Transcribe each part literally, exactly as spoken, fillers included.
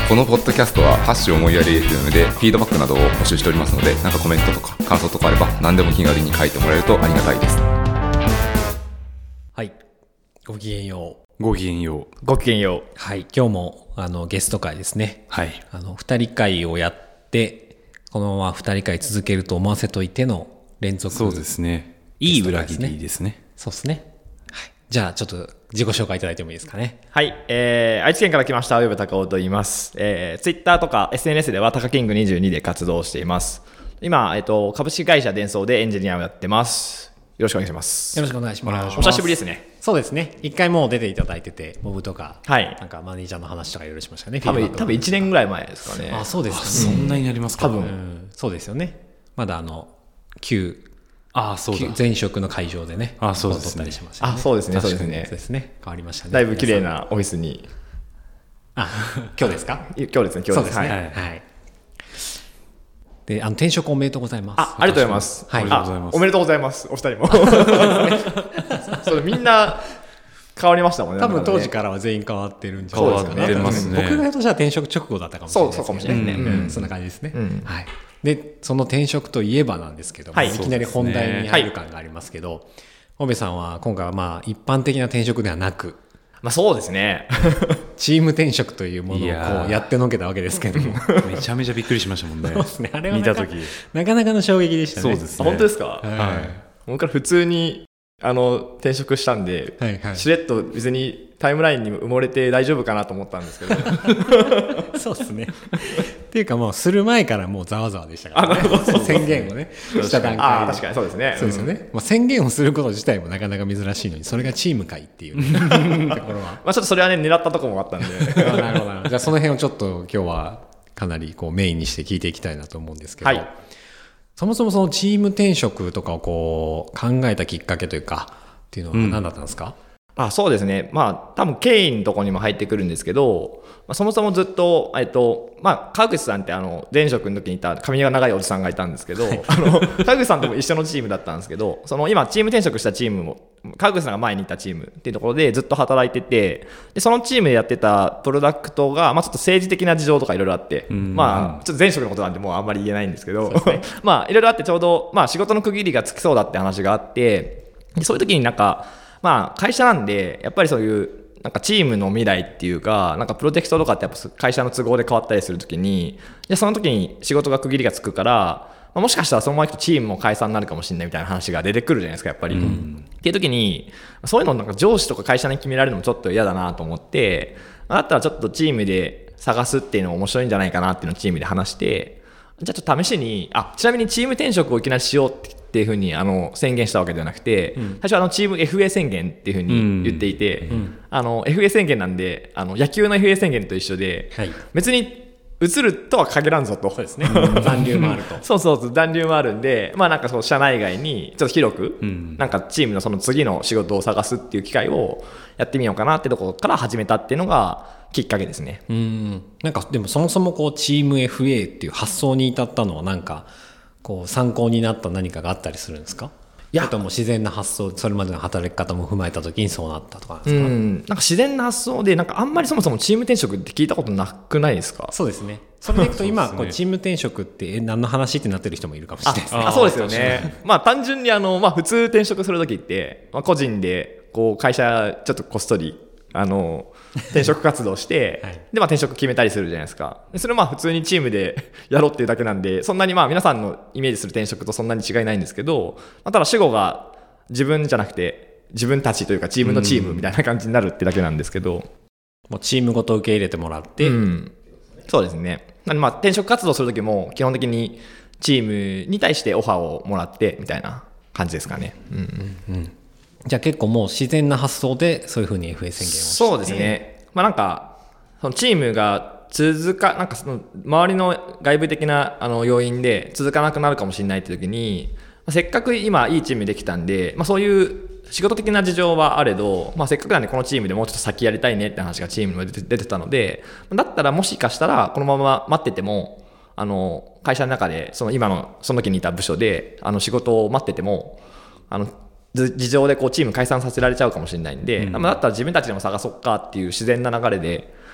このポッドキャストはハッシュ思いやり エフエム でフィードバックなどを募集しておりますので、なんかコメントとか感想とかあれば何でも気軽に書いてもらえるとありがたいです。 はい、ごきげんよう。 ごきげんよう。 ごきげんよう。 はい、今日もあのゲスト会ですね。 はい。 あの二人会をやってこのまま二人会続けると思わせといての連続。 そうですね。いい裏切りですね。 そうですね。はい。じゃあちょっと自己紹介いただいてもいいですかね。 はい、えー、愛知県から来ました上部隆夫と言います。えー、Twitter とか エスエヌエス ではタカキングにじゅうにで活動しています。今、えっと、株式会社デンソーでエンジニアをやってます。よろしくお願いします。 よろしくお願いします。 お久しぶりですね。 そうですね。一回もう出ていただいてて、モブとか、 はい、 なんかマネージャーの話とかいろいろしましたね。 多分多分いちねんぐらい前ですかね。 あ、そうですかね。 そんなになりますか。 多分、 うん、そうですよね。まだあの旧ああそうだ前職の会場でね、 あそうですね撮ったりしましたね。 あそうですね確かにそうですねそうですね。変わりましたね。 だいぶ綺麗なオフィスに。 あ、今日ですか。 今日ですね今日です。 そうですね。 ははいい。はい、で、あの転職おめでとうございます。 あ、ありがとうございます。 はい。 あ、おめでとうございます。お二人も。そうみんな変わりましたもんね。 多分当時かからは全員変わってるんじゃないですかね。 変わってますね。 僕がとしては転職直後だったかもしれないですね。 そうそうかもしれないですね。 うんうん、そんな感じですね。 うん、 はい。で、その転職といえばなんですけども、はい、いきなり本題に入る感がありますけど、大部さんは今回はまあ一般的な転職ではなく、 まあそうですね。 チーム転職というものをこうやってのけたわけですけども、 めちゃめちゃびっくりしましたもんね。 そうですね。あれは見た時なかなかの衝撃でしたね。 そうですね。 本当ですか。 はい。 僕から普通にあの転職したんで、 はいはい、 しれっと別にタイムラインに埋もれて大丈夫かなと思ったんですけど。 そうですね。っていうかもうする前からもうざわざわでしたからね。宣言をねした段階で。 ああ確かにそうですね。 そうですよね。うん、まあ、宣言をすること自体もなかなか珍しいのに、それがチーム会っていう、ね、ところは。 まあちょっとそれはね狙ったところもあったんで。 あ、なるほど。じゃあその辺をちょっと今日はかなりこうメインにして聞いていきたいなと思うんですけど。はい、そもそもそのチーム転職とかをこう考えたきっかけというかっていうのは何だったんですか。 うん、あ、そうですね。まあ多分経緯のところにも入ってくるんですけど、まあ、そもそもずっとえっとまあ川口さんってあの前職の時にいた髪が長いおじさんがいたんですけど、はい、あの川口さんとも一緒のチームだったんですけど、その今チーム転職したチームも川口さんが前にいたチームっていうところでずっと働いてて、でそのチームでやってたプロダクトがまあちょっと政治的な事情とかいろいろあって、まあちょっと前職のことなんでもうあんまり言えないんですけど、ね、まあいろいろあってちょうどまあ仕事の区切りがつきそうだって話があって、でそういう時になんかまあ会社なんでやっぱりそういうなんかチームの未来っていうか、なんかプロジェクトとかってやっぱ会社の都合で変わったりするときに、じゃその時に仕事が区切りがつくから、まあ、もしかしたらそのままチームも解散になるかもしれないみたいな話が出てくるじゃないですかやっぱり、うん、っていう時にそういうのなんか上司とか会社に決められるのもちょっと嫌だなと思って、だったらちょっとチームで探すっていうのも面白いんじゃないかなっていうのをチームで話して、じゃあちょっと試しに、あ、ちなみにチーム転職をいきなりしようってっていうふうにあの宣言したわけではなくて、うん、最初はあのチーム エフエー 宣言っていうふうに言っていて、うんうん、あの エフエー 宣言なんであの野球の エフエー 宣言と一緒で、はい、別に移るとは限らんぞと。 そうですね。残留もあると。 そうそうそう残留もあるんで、まあなんかそう社内外にちょっと広く、うん、なんかチームのその次の仕事を探すっていう機会をやってみようかなってところから始めたっていうのがきっかけですね。 うん。なんかでもそもそもこうチーム エフエー っていう発想に至ったのはなんかこう参考になった何かがあったりするんですか。いや、あとも自然な発想、それまでの働き方も踏まえた時にそうなったとかなんですか。うん、 なんか自然な発想でなんかあんまりそもそもチーム転職って聞いたことなくないですか。 そうですね。それでいくと今こうチーム転職ってえ何の話ってなってる人もいるかもしれないですね。 ああそうですよね。まあ単純にあの、まあ、普通転職する時って、まあ、個人でこう会社ちょっとこっそりあの転職活動して、はい、でまあ、転職決めたりするじゃないですか。それはまあ普通にチームでやろうっていうだけなんで、そんなにまあ皆さんのイメージする転職とそんなに違いないんですけど、まあ、ただ主語が自分じゃなくて自分たちというかチームのチームみたいな感じになるってだけなんですけど、 もうチームごと受け入れてもらって、うん、 そうですね。なんでまあ転職活動する時も基本的にチームに対してオファーをもらってみたいな感じですかね。うんうんうん。 じゃあ結構もう自然な発想でそういうふうに エフエー 宣言をして。 そうですね。まあなんかそのチームが続かなんかその周りの外部的なあの要因で続かなくなるかもしれないって時に、せっかく今いいチームできたんで、まあ、そういう仕事的な事情はあれど、まあ、せっかくなんでこのチームでもうちょっと先やりたいねって話がチームにも出て、出てたので、だったらもしかしたらこのまま待っててもあの会社の中でその今のその時にいた部署であの仕事を待っててもあの事情でこうチーム解散させられちゃうかもしれないんで、うん、だったら自分たちでも探そうかっていう自然な流れで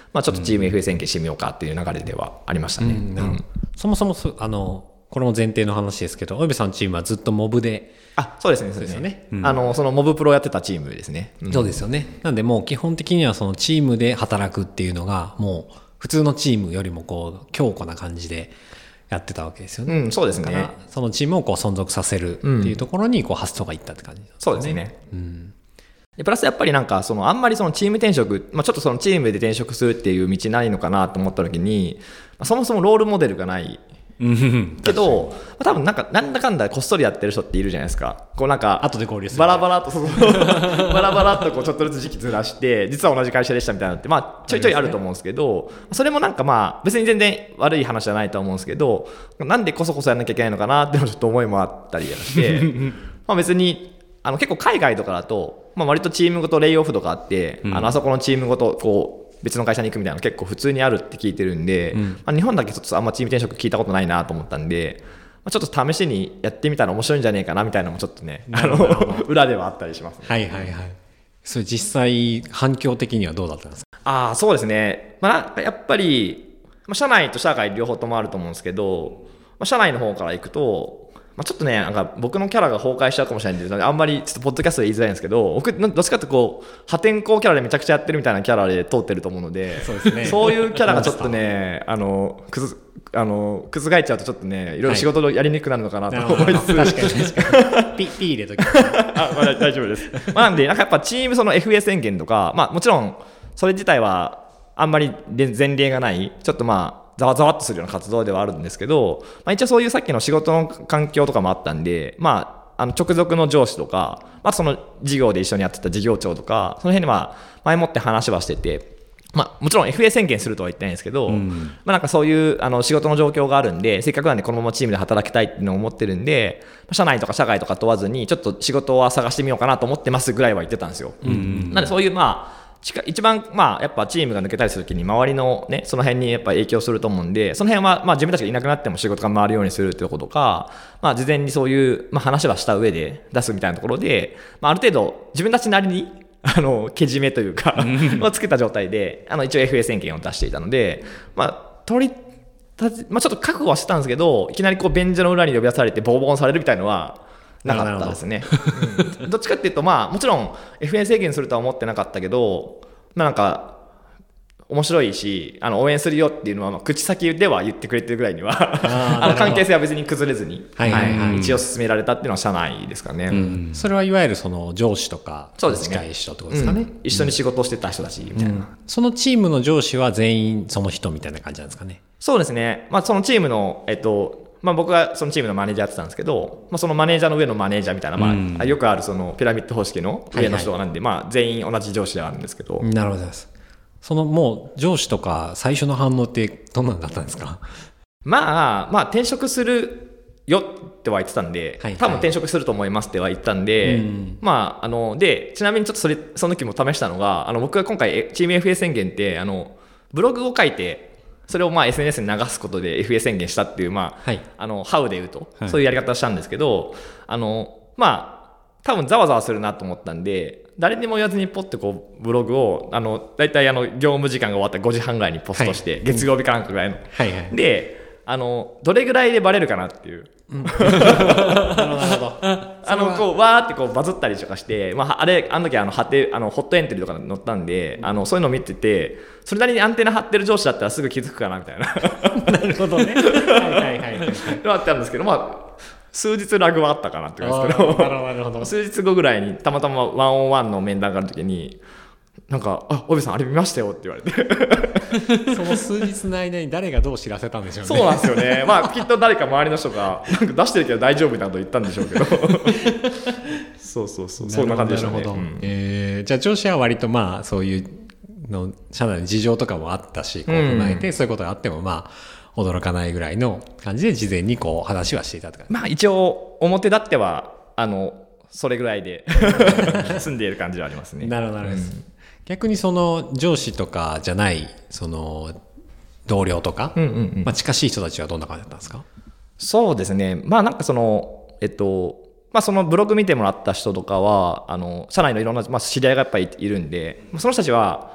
まあ、ちょっとチーム エフエー 宣言してみようかっていう流れではありましたね。 うんうん、そもそもそあのこれも前提の話ですけど、おべさんのチームはずっとモブで、 あ、そうですね、そうですね、うん、あのそのモブプロやってたチームですね、 うん、そうですよね。なんでもう基本的にはそのチームで働くっていうのがもう普通のチームよりもこう強固な感じでやってたわけですよね。 うん、そうですね。 だからそのチームをこう存続させるっていうところにこう発想がいったって感じなんですね。 そうですね。 うん、 でプラスやっぱりなんかそのあんまりそのチーム転職、まあ、ちょっとそのチームで転職するっていう道ないのかなと思った時に、まあ、そもそもロールモデルがないけど、まあ、多分なんかなんだかんだこっそりやってる人っているじゃないですか。こうなんか後で合流するバラバラとそうそうバラバラとこうちょっとずつ時期ずらして実は同じ会社でしたみたいなのってまあちょいちょいあると思うんですけど、それもなんかまあ別に全然悪い話じゃないと思うんですけど、なんでこそこそやんなきゃいけないのかなっていうのちょっと思いもあったりしてまあ別にあの結構海外とかだと、まあ、割とチームごとレイオフとかあって、うん、あのあそこのチームごとこう別の会社に行くみたいなの結構普通にあるって聞いてるんで、うん、まあ、日本だけちょっとあんまチーム転職聞いたことないなと思ったんで、まあ、ちょっと試しにやってみたら面白いんじゃねえかなみたいなのもちょっとねあの裏ではあったりします、ね、 はいはいはい。それ実際反響的にはどうだったんですか？ ああ、そうですね、まあ、やっぱり、まあ、社内と社外両方ともあると思うんですけど、まあ、社内の方から行くとまあ、ちょっとね、なんか僕のキャラが崩壊しちゃうかもしれないんで、あんまりちょっとポッドキャストで言いづらいんですけど、僕、どっちかってこう、破天荒キャラでめちゃくちゃやってるみたいなキャラで通ってると思うので、そうですね、そういうキャラがちょっとね、あの、くず、あの、覆っちゃうとちょっとね、いろいろ仕事やりにくくなるのかなと思いつつ、はい、確かに確かに。ピ、ピ入れときます。あ、まあ、大丈夫です。まあ、なんで、なんかやっぱチームその エフエー 宣言とか、まあもちろん、それ自体はあんまり前例がない、ちょっとまあ、ざわざわっとするような活動ではあるんですけど、まあ、一応そういうさっきの仕事の環境とかもあったんで、まあ、あの直属の上司とか、まあ、その事業で一緒にやってた事業長とか、その辺には前もって話はしてて、まあ、もちろん エフエー 宣言するとは言ってないんですけど、うん、まあ、なんかそういうあの仕事の状況があるんで、せっかくなんでこのままチームで働きたいっていうのを思ってるんで、社内とか社外とか問わずにちょっと仕事は探してみようかなと思ってますぐらいは言ってたんですよ、うん、なんでそういうまあ一番まあやっぱチームが抜けたりするときに周りのねその辺にやっぱ影響すると思うんで、その辺はまあ自分たちがいなくなっても仕事が回るようにするっていうこととか、まあ事前にそういうまあ話はした上で出すみたいなところで、まあある程度自分たちなりにあのけじめというかをつけた状態であの一応 エフエー 宣言を出していたので、まあ取りまあちょっと覚悟はしてたんですけど、いきなりこう便所の裏に呼び出されてボコボコにされるみたいなのはなかったですね。うん、どっちかっていうとまあもちろん エフエー 制限するとは思ってなかったけど、まあなんか面白いしあの応援するよっていうのはまあ口先では言ってくれてるぐらいにはあの関係性は別に崩れずに、はいはいはい、一応進められたっていうのは社内ですかね。うん、 それはいわゆるその上司とか近い人ってことですかね。 うん、一緒に仕事をしてた人たちみたいな、うん。 そのチームの上司は全員その人みたいな感じなんですかね。 そうですね。まあそのチームのえっとまあ、僕はそのチームのマネージャーやってたんですけど、まあ、そのマネージャーの上のマネージャーみたいな、まあうん、よくあるそのピラミッド方式の上の人なんで、はいはい、まあ、全員同じ上司ではあるんですけど。 なるほどです。そのもう上司とか最初の反応ってどんなんだったんですか？ まあ、まあ転職するよっては言ってたんで、はいはい、多分転職すると思いますっては言ったんで、うん、まあ、あのでちなみにちょっとそれその時も試したのが、あの僕が今回チーム エフエー 宣言ってあのブログを書いてそれをまあ エスエヌエス に流すことで エフエー 宣言したっていう、まあ、はい、あの、ハウで言うと、はい、そういうやり方をしたんですけど、あの、まあ、多分ざわざわするなと思ったんで、誰にも言わずにポッてこう、ブログを、あの、大体あの、業務時間が終わったごじはんぐらいにポストして、はい、月曜日かなんかぐらいの。はいはい、で、あの、どれぐらいでバレるかなっていう。うん、なるほど。あの、こう、わーってこうバズったりとかして、まあ、あれ、あの時あの、はて、あの、ホットエントリーとか載ったんで、あの、そういうのを見てて、それなりにアンテナ張ってる上司だったらすぐ気づくかな、みたいな。 なるほどね。はいはいはい。 あったんですけど、まあ、数日ラグはあったかなって言うんですけど、なるほど。数日後ぐらいに、たまたまワンオンワンの面談がある時に、なんか、あ、おべさんあれ見ましたよって言われてその数日の間に誰がどう知らせたんでしょうね。 そうなんですよね。まあきっと誰か周りの人がなんか出してるけど大丈夫みたいなこと言ったんでしょうけどそうそうそう、そんな感じでしょうね。なるほど、うん、えー、じゃあ上司は割とまあそういうの社内の事情とかもあったし、こう踏まえて、うん、そういうことがあってもまあ驚かないぐらいの感じで事前にこう話はしていたとか。 まあ一応表立ってはあのそれぐらいで住んでいる感じはありますね。 なるほどなるほど、うん、逆にその上司とかじゃないその同僚とか、うんうんうん、まあ、近しい人たちはどんな感じだったんですか？ そうですね、まあなんかそのえっとまあそのブログ見てもらった人とかはあの社内のいろんな、まあ、知り合いがやっぱりいるんで、その人たちは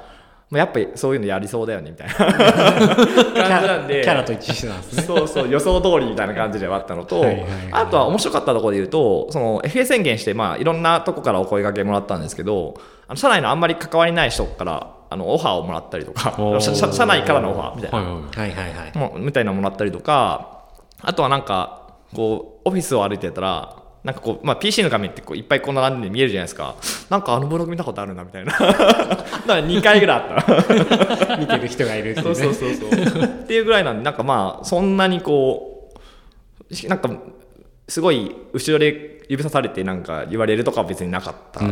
まあ、やっぱりそういうのやりそうだよねみたいな感じなんでキャラと一致してたんですね。 そうそう予想通りみたいな感じではあったのと、 はいはいはい、 あとは面白かったところで言うとその エフエー 宣言して、まあ、いろんなとこからお声掛けもらったんですけど、あの社内のあんまり関わりない人からあのオファーをもらったりとか社, 社内からのオファーみたいな、 はいはいはい、 もうみたいなのもらったりとか、あとはなんかこうオフィスを歩いてたらなんかこう、まあ、ピーシー の画面ってこういっぱいこんな並んで見えるじゃないですか。なんかあのブログ見たことあるなみたいなだからにかいぐらいあった見てる人がいるっていうね。 そうそうそうそうっていうぐらいなんで、なんかまあそんなにこうなんかすごい後ろで指さされてなんか言われるとかは別になかった、うん、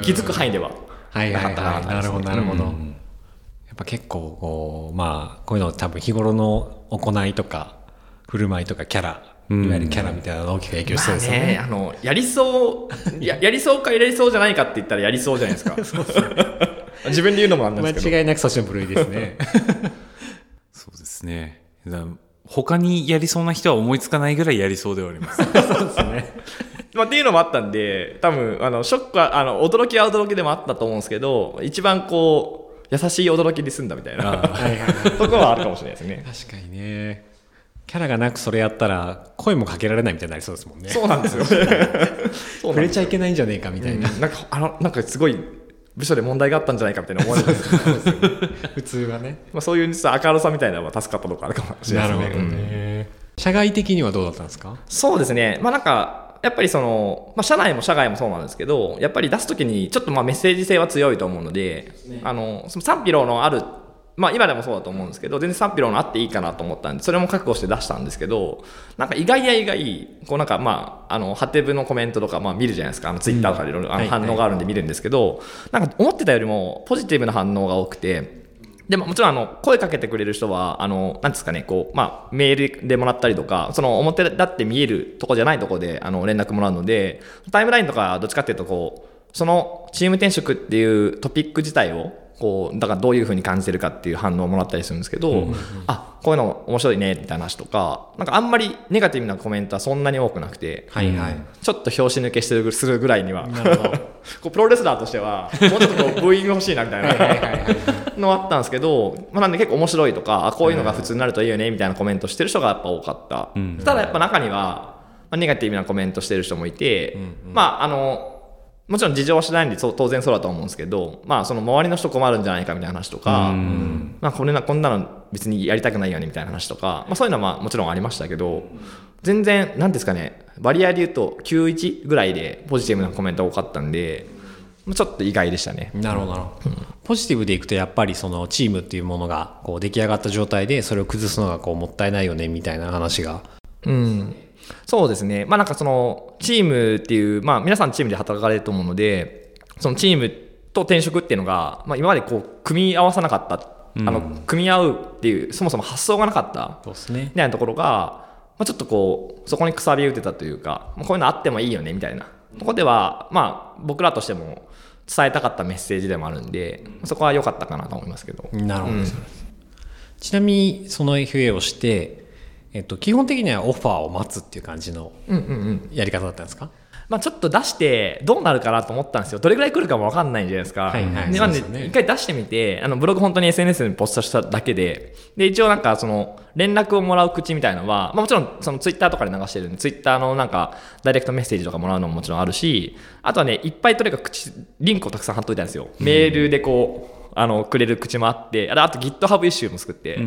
気づく範囲でははいはいはい、なるほどなるほど、うん、やっぱ結構こうまあこういうの多分日頃の行いとか振る舞いとかキャラ、いわゆるキャラみたいなの大きく影響してるんですよね。 まあね、あのやりそうややりそうかやりそうじゃないかって言ったらやりそうじゃないですかそうそう自分で言うのもなんですけど間違いなくそっちの部類ですねそうですね。他にやりそうな人は思いつかないぐらいやりそうではありますそうですねまあ、っていうのもあったんで、多分あのショックはあの驚きは驚きでもあったと思うんですけど、一番こう優しい驚きで済んだみたいなはいはいはいところはあるかもしれないですね。 確かにね。キャラがなくそれやったら声もかけられないみたいになりそうですもんね。 そうなんですよ触れちゃいけないんじゃねえかみたいな、 うん、なんかあのなんかすごい部署で問題があったんじゃないかみたいな思われるんですけど普通はね、 まあ、そういう実は明るさみたいなのは助かったところあるかもしれないですね。 なるほどね、うん、社外的にはどうだったんですか？ そうですね、まあなんかやっぱりその、まあ、社内も社外もそうなんですけど、やっぱり出すときにちょっとまあメッセージ性は強いと思うので、ね、あのその賛否両論ある、まあ、今でもそうだと思うんですけど、全然賛否両論あっていいかなと思ったんで、それも覚悟して出したんですけど、なんか意外や意外こうなんかまああのハテブのコメントとかまあ見るじゃないですか、あのツイッターとかでいろいろ反応があるんで見るんですけど、なんか思ってたよりもポジティブな反応が多くて。でももちろんあの声かけてくれる人はあのなんですかね、こうまあメールでもらったりとか、その表だって見えるとこじゃないとこであの連絡もらうので、タイムラインとかどっちかっていうとこうそのチーム転職っていうトピック自体をこうだからどういう風に感じてるかっていう反応をもらったりするんですけど、うんうんうん、あこういうの面白いねみたいな話とか、なんかあんまりネガティブなコメントはそんなに多くなくて、はいはい、ちょっと拍子抜けしてるするぐらいにはなるほどこうプロレスラーとしてはもうちょっとこうブーイング欲しいなみたいなのあったんですけど、まあ、なんで結構面白いとか、あこういうのが普通になるといいよねみたいなコメントしてる人がやっぱ多かった、うん、ただやっぱ中には、まあ、ネガティブなコメントしてる人もいて、うんうん、まああのもちろん事情は知らないんで当然そうだと思うんですけど、まあ、その周りの人困るんじゃないかみたいな話とか、うんまあ、これなこんなの別にやりたくないよねみたいな話とか、まあ、そういうのはまあもちろんありましたけど、全然何ですかね、バリアで言うときゅうじゅういちぐらいでポジティブなコメントが多かったんで、ちょっと意外でしたね。 なるほどなるほど、うん、ポジティブでいくとやっぱりそのチームっていうものがこう出来上がった状態でそれを崩すのがこうもったいないよねみたいな話が、 うんそうですね、まあ、なんかそのチームっていう、まあ、皆さんチームで働かれると思うので、そのチームと転職っていうのが、まあ、今までこう組み合わさなかった、うん、あの組み合うっていうそもそも発想がなかったみたいなところが、まあ、ちょっとこうそこにくさび打てたというか、こういうのあってもいいよねみたいなところでは、まあ、僕らとしても伝えたかったメッセージでもあるんで、そこは良かったかなと思いますけど。 なるほど、うん、ちなみにその エフエー をしてえっと、基本的にはオファーを待つっていう感じのやり方だったんですか？うんうんうんまあ、ちょっと出してどうなるかなと思ったんですよ。どれぐらい来るかも分かんないじゃないですか。はいはい、でなんで一回出してみて、あのブログ本当に エスエヌエス にポストしただけで、で一応なんかその連絡をもらう口みたいなのは、まあ、もちろんそのツイッターとかで流してるんで、ツイッターのなんかダイレクトメッセージとかもらうのももちろんあるし、あとはねいっぱいとにかく口リンクをたくさん貼っといたんですよ。メールでこうあのくれる口もあって、あと GitHub イシューも作って、うん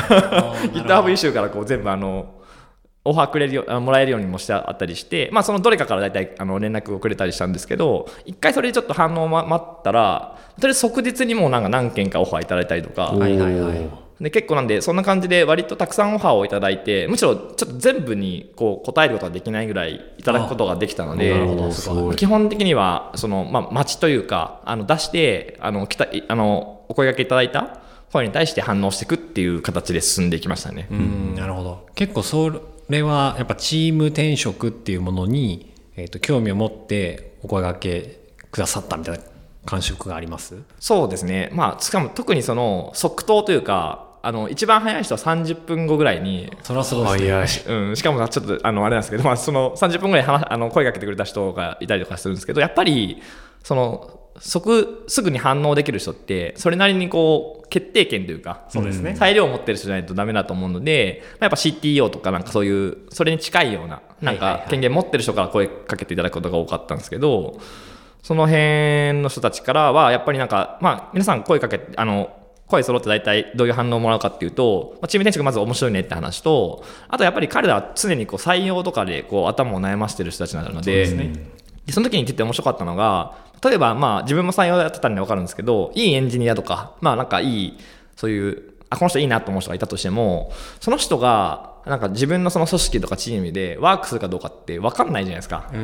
、GitHub イシューからこう全部あのオファーくれるよもらえるようにもしてあったりして、まあ、そのどれかからだいたいあの連絡をくれたりしたんですけど、一回それでちょっと反応を待ったら、とりあえず即日にもなんか何件かオファーいただいたりとか、はいはいはい、で結構なんでそんな感じで割とたくさんオファーをいただいて、むしろちょっと全部にこう答えることができないぐらいいただくことができたので、基本的にはその、まあ、待ちというかあの出してあの来たあのお声掛けいただいた声に対して反応していくっていう形で進んでいきましたね。 うん、なるほど。結構それはやっぱチーム転職っていうものに、えーと、興味を持ってお声掛けくださったみたいな感触があります？ そうですね、まあ、しかも特にその即答というか、あの一番早い人はさんじゅっぷんごぐらいに、 それはすごいですね、 うん、しかもちょっとあのあれなんですけど、まあ、そのさんじゅっぷんぐらい話あの声かけてくれた人がいたりとかするんですけど、やっぱりその即すぐに反応できる人ってそれなりにこう決定権というか、 そうですね、 裁量を持ってる人じゃないとダメだと思うので、やっぱ シーティーオー とかなんかそういうそれに近いようななんか権限持ってる人から声かけていただくことが多かったんですけど、その辺の人たちからはやっぱりなんかまあ皆さん声かけてあの声揃って大体どういう反応をもらうかっていうと、チーム転職まず面白いねって話と、あとやっぱり彼らは常にこう採用とかでこう頭を悩ましてる人たちなので、そ, で、ね、その時に言ってて面白かったのが、例えばまあ自分も採用やってたんで分かるんですけど、いいエンジニアとか、まあなんかいいそういうあこの人いいなと思う人がいたとしても、その人がなんか自分のその組織とかチームでワークするかどうかって分かんないじゃないですか、うん、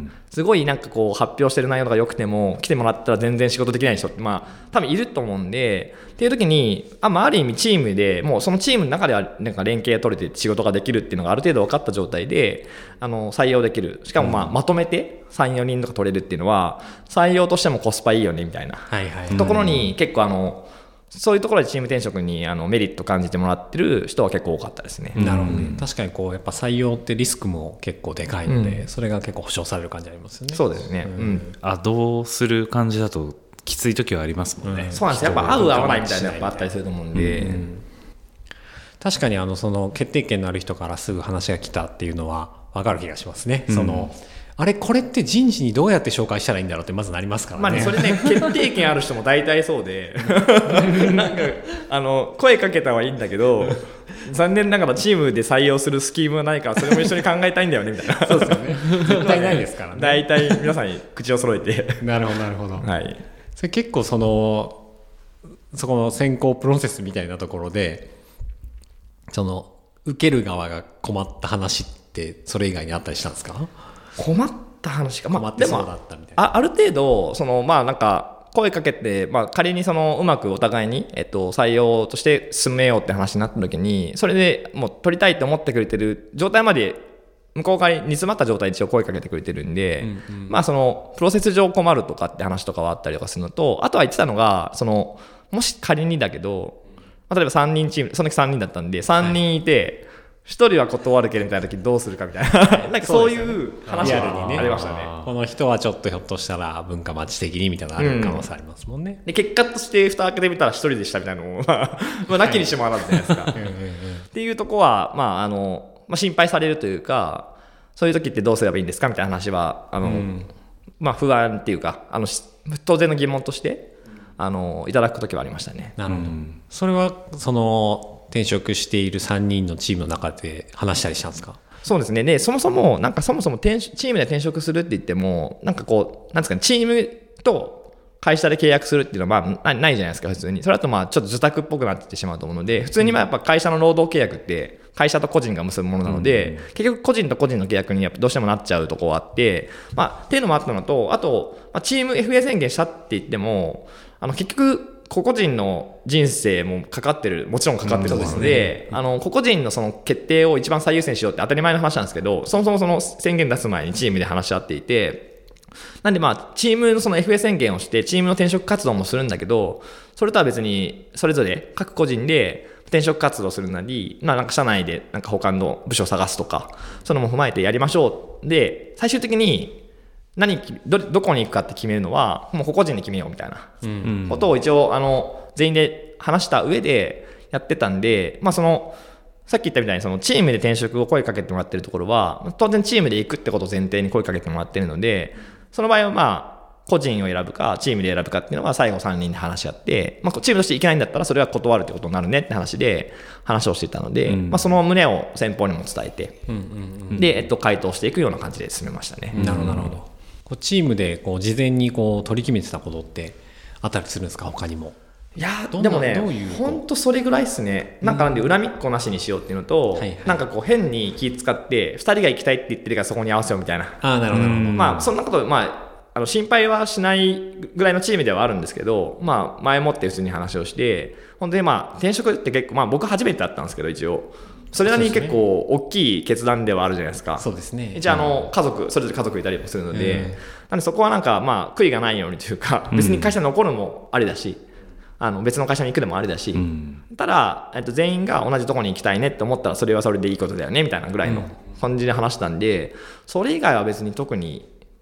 すごいなんかこう発表してる内容とか良くても来てもらったら全然仕事できない人ってまあ多分いると思うんで、っていう時にあ、まあ、ある意味チームでもうそのチームの中ではなんか連携が取れて仕事ができるっていうのがある程度分かった状態であの採用できる、しかもまあまとめてさん、よにんとか取れるっていうのは採用としてもコスパいいよねみたいな、はいはい、ところに結構あのそういうところでチーム転職にあのメリット感じてもらってる人は結構多かったですね。 なるほどね。確かにこうやっぱ採用ってリスクも結構でかいので、うん、それが結構保証される感じありますよね。 そうですね、うんうん、 あどうする感じだときつい時はありますもんね、 うん、そうなんですよ。やっぱ合う合わないみたいなやっぱあったりすると思うんで、うんうん、 確かにあのその決定権のある人からすぐ話が来たっていうのは分かる気がしますね、うん、そのあれこれって人事にどうやって紹介したらいいんだろうってまずなりますからね。 まあね、それね決定権ある人も大体そうでなんかあの声かけたはいいんだけど残念ながらチームで採用するスキームはないからそれも一緒に考えたいんだよねみたいなそうですよね絶対ないですからね大体皆さんに口を揃えてなるほどなるほど、 はい、 それ結構そのそこの選考プロセスみたいなところでその受ける側が困った話ってそれ以外にあったりしたんですか？ 困った話か、まあ、 困ってそうだったみたいな。 あ, ある程度そのまあなんか声かけて、まあ、仮にそのうまくお互いに、えっと、採用として進めようって話になった時にそれでもう取りたいと思ってくれてる状態まで向こう側に煮詰まった状態で一応声かけてくれてるんで、うんうん、まあそのプロセス上困るとかって話とかはあったりとかするのと、あとは言ってたのがそのもし仮にだけど、まあ、例えばさんにんチームその時さんにんだったんでさんにんいて、はいひとりは断るけどみたいな時どうするかみたいななんかそういう話がありましたね。 この人はちょっとひょっとしたら文化マッチ的にみたいなのある可能性ありますもんね、 うん、で結果として蓋開けてみたらひとりでしたみたいなのもまあなきにしもあらずじゃないですか、はい、っていうとこは、まああのまあ、心配されるというかそういう時ってどうすればいいんですかみたいな話はあの、うんまあ、不安っていうかあの当然の疑問としてあのいただく時はありましたね。 なるほど、うん、それはその転職しているさんにんのチームの中で話したりしたんですか？ そうですね。で、そもそもなんかそもそも転チームで転職するって言ってもなんかこうなんですかね、チームと会社で契約するっていうのはまあないじゃないですか普通に。それだとまあちょっと受託っぽくなってしまうと思うので、普通にまあやっぱ会社の労働契約って会社と個人が結ぶものなので、うん、結局個人と個人の契約にやっぱどうしてもなっちゃうところがあって、まあっていうのもあったのと、あと、まあ、チーム エフエー 宣言したって言ってもあの結局個々人の人生もかかってるもちろんかかってるので、あの個々人のその決定を一番最優先しようって当たり前の話なんですけど、そもそもその宣言出す前にチームで話し合っていて、なんでまあチームのその エフエー 宣言をしてチームの転職活動もするんだけど、それとは別にそれぞれ各個人で転職活動するなり、まあなんか社内でなんか他の部署を探すとか、そのも踏まえてやりましょう。で最終的に何 ど, どこに行くかって決めるのはもう個々人で決めようみたいなことを一応あの全員で話した上でやってたんで、まあそのさっき言ったみたいにそのチームで転職を声かけてもらってるところは当然チームで行くってことを前提に声かけてもらってるので、その場合はまあ個人を選ぶかチームで選ぶかっていうのは最後さんにんで話し合って、まあ、チームとして行けないんだったらそれは断るってことになるねって話で話をしていたので、うんまあ、その旨を先方にも伝えて、うんうんうん、で、えっと、回答していくような感じで進めましたね。 なるほどなるほど。こうチームでこう事前にこう取り決めてたことってあったりするんですか？他にも。 いやでもね本当それぐらいですね。なんかなんで恨みっこなしにしようっていうのと、うんはいはい、なんかこう変に気使ってふたりが行きたいって言ってるからそこに合わせようみたいな。 あなるほど、 まあそんなことまああの心配はしないぐらいのチームではあるんですけど、まあ前もって普通に話をして本当にまあ転職って結構まあ僕初めてだったんですけど一応それなりに結構大きい決断ではあるじゃないですか。 そうですね。 一応あの家族それぞれ家族いたりもするので、うん、なんでそこはなんかまあ悔いがないようにというか別に会社に残るのもありだし、うん、あの別の会社に行くのもありだし、うん、ただ、えっと、全員が同じところに行きたいねって思ったらそれはそれでいいことだよねみたいなぐらいの感じで話したんで、それ以外は別に特に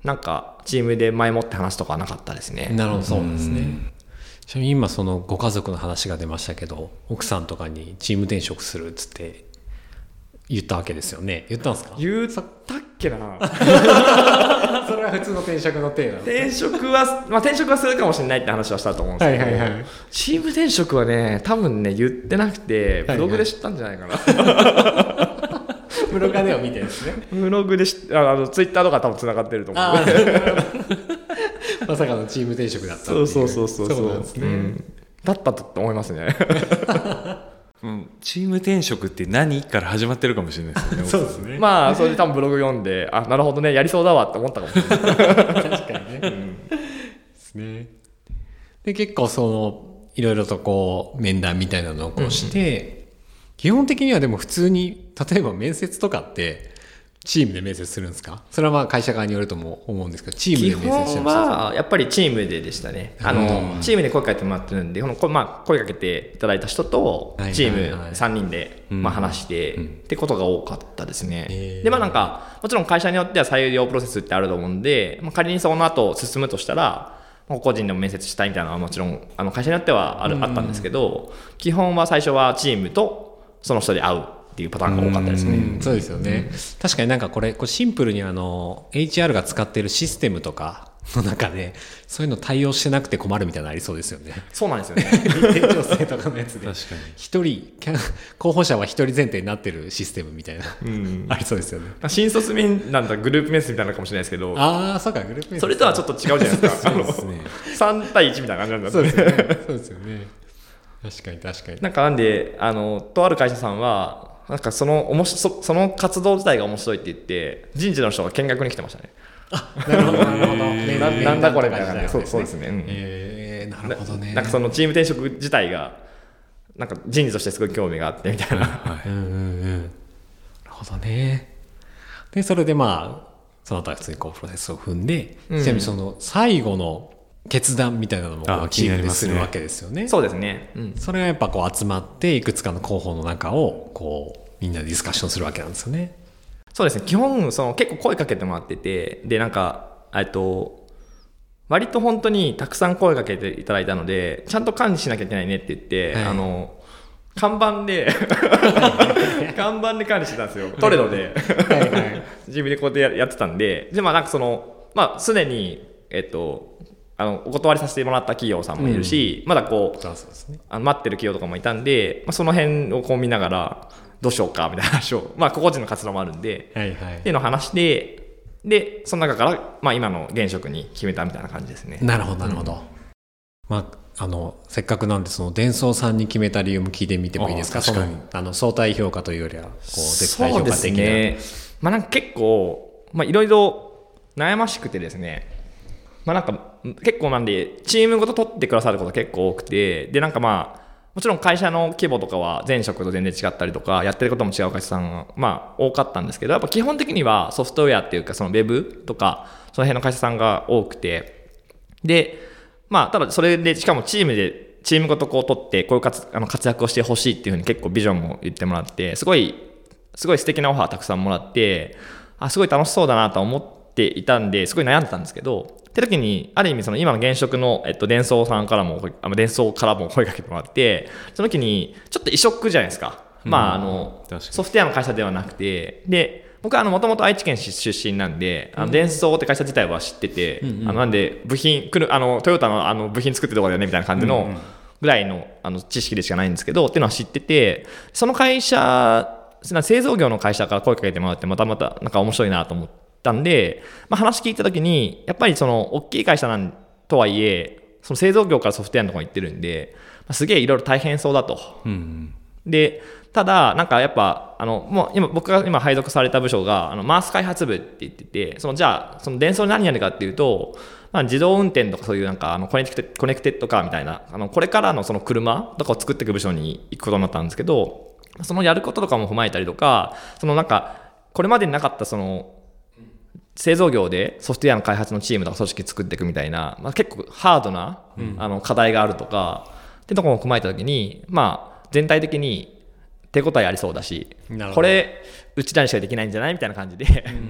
なんかチームで前もって話とかはなかったですね。 なるほど、そうですね。ちなみに今そのご家族の話が出ましたけど、奥さんとかにチーム転職するっつって言ったわけですよね。言ったんですか？ 言ったっけなそれは普通の転職の体なの？ 転職は、まあ、転職はするかもしれないって話はしたと思うんですけど、 はいはいはい、 チーム転職はね多分ね言ってなくてブログで知ったんじゃないかな、 はいはいブログでは見てるんですね。 ブログで知あのツイッターとか多分つながってると思う。 まさかのチーム転職だったっていう。 そうそうそうそうそうなんですね、うん、 だったと思いますね。 うん、チーム転職って何から始まってるかもしれないですね。 そうですね。 まあそれで多分ブログ読んで、あ、なるほどね、やりそうだわって思ったかもしれない。確かにね、うん、ですね。で結構そのいろいろとこう面談みたいなのをこうして、うんうん、基本的にはでも普通に例えば面接とかってチームで面接するんですか？それはまあ会社側によるとも思うんですけど、チームで面接してました。 基本はやっぱりチームででしたね。あのチームで声かけてもらってるんで、この、まあ、声かけていただいた人とチームさんにんでまあ話してってことが多かったですね。でまあなんかもちろん会社によっては採用プロセスってあると思うんで、まあ、仮にその後進むとしたら個人でも面接したいみたいなのはもちろんあの会社によってはあるあったんですけど、基本は最初はチームとその人で会うっていうパターンが多かったですね。 うん、そうですよね、うん、確かになんかこれ、これシンプルにあの エイチアール が使っているシステムとかの中でそういうの対応してなくて困るみたいなのありそうですよね。 そうなんですよね。 日程調整とかのやつで一人候補者は一人前提になってるシステムみたいな、うん、ありそうですよね。 新卒面なんだグループ面接みたいなのかもしれないですけど、 ああそうかグループ面接それとはちょっと違うじゃないですか。そうですね。さん対いちみたいな感じなんだ。 そうですよね。そうですよね。確かに確かに。 なんかなんであのとある会社さんはなんかそのおもし そ, その活動自体が面白いって言って人事の人が見学に来てましたね。 あ、なるほどなるほど。 な, なんだこれみたいな感じで、そうそうですね。うん、 えー、なるほどね。 な, なんかそのチーム転職自体がなんか人事としてすごい興味があってみたいな。はい、うんうんうん。 なるほどね。でそれでまあその後は普通にこうプロセスを踏んで、うん、ちなみにその最後の決断みたいなのもチームでするわけですよね。 そうですね、うん、 それがやっぱこう集まっていくつかの候補の中をこうみんなでディスカッションするわけなんですよね。 そうですね。基本その結構声かけてもらってて、でなんかえっと割と本当にたくさん声かけていただいたのでちゃんと管理しなきゃいけないねって言って、はい、あの看板で看板で管理してたんですよ。トレドではい、はい、自分でこうやってやってたんで、でまあなんかそのまあすでにえっとあのお断りさせてもらった企業さんもいるし、うん、まだこう、そうですね、あの待ってる企業とかもいたんで、まあ、その辺をこう見ながらどうしようかみたいな話を、まあ、個々人の活動もあるんで、はいはい、っていうのを話してでその中から、まあ、今の現職に決めたみたいな感じですね。 なるほどなるほど、うん、まあ、あのせっかくなんでそのデンソーさんに決めた理由も聞いてみてもいいですか？確かにあの相対評価というよりはこう絶対評価的な。そうですね、 まあ、なんか結構いろいろ悩ましくてですね、まあ、なんか結構なんでチームごと取ってくださること結構多くて、でなんかまあもちろん会社の規模とかは前職と全然違ったりとかやってることも違う会社さんがまあ多かったんですけど、やっぱ基本的にはソフトウェアっていうかそのウェブとかその辺の会社さんが多くて、でまあただそれでしかもチームでチームごとこう取ってこういう活あの活躍をしてほしいっていうふうに結構ビジョンも言ってもらって、すごいすごい素敵なオファーたくさんもらって、あすごい楽しそうだなと思っていたんですごい悩んでたんですけど、って時にある意味その今の現職の、えっと、デンソーさんからもあのデンソーからも声かけてもらって、その時にちょっと異色じゃないですか、うん、まああのソフトウェアの会社ではなくて、で僕はもともと愛知県出身なんで、あのデンソーって会社自体は知ってて、うんうん、あのなんで部品来るあのトヨタのあの部品作ってるところだよねみたいな感じのぐらいの、あの知識でしかないんですけどっていうのは知ってて、その会社製造業の会社から声かけてもらってまたまたなんか面白いなと思ってたんで、まあ、話聞いたときにやっぱりその大きい会社なんとはいえその製造業からソフトウェアのところに行ってるんで、まあ、すげえいろいろ大変そうだと、うんうん、でただなんかやっぱあのもう今僕が今配属された部署があのマース開発部って言ってて、そのじゃあそのデンソーに何やるかっていうと、まあ、自動運転とかそういうなんかあのコネクテコネクテッドカーみたいなあのこれからのその車とかを作っていく部署に行くことになったんですけど、そのやることとかも踏まえたりとか、そのなんかこれまでになかったその製造業でソフトウェアの開発のチームとか組織作っていくみたいな、まあ、結構ハードな、うん、あの課題があるとかってところを踏まえたときに、まあ、全体的に手応えありそうだし、これうちらにしかできないんじゃないみたいな感じで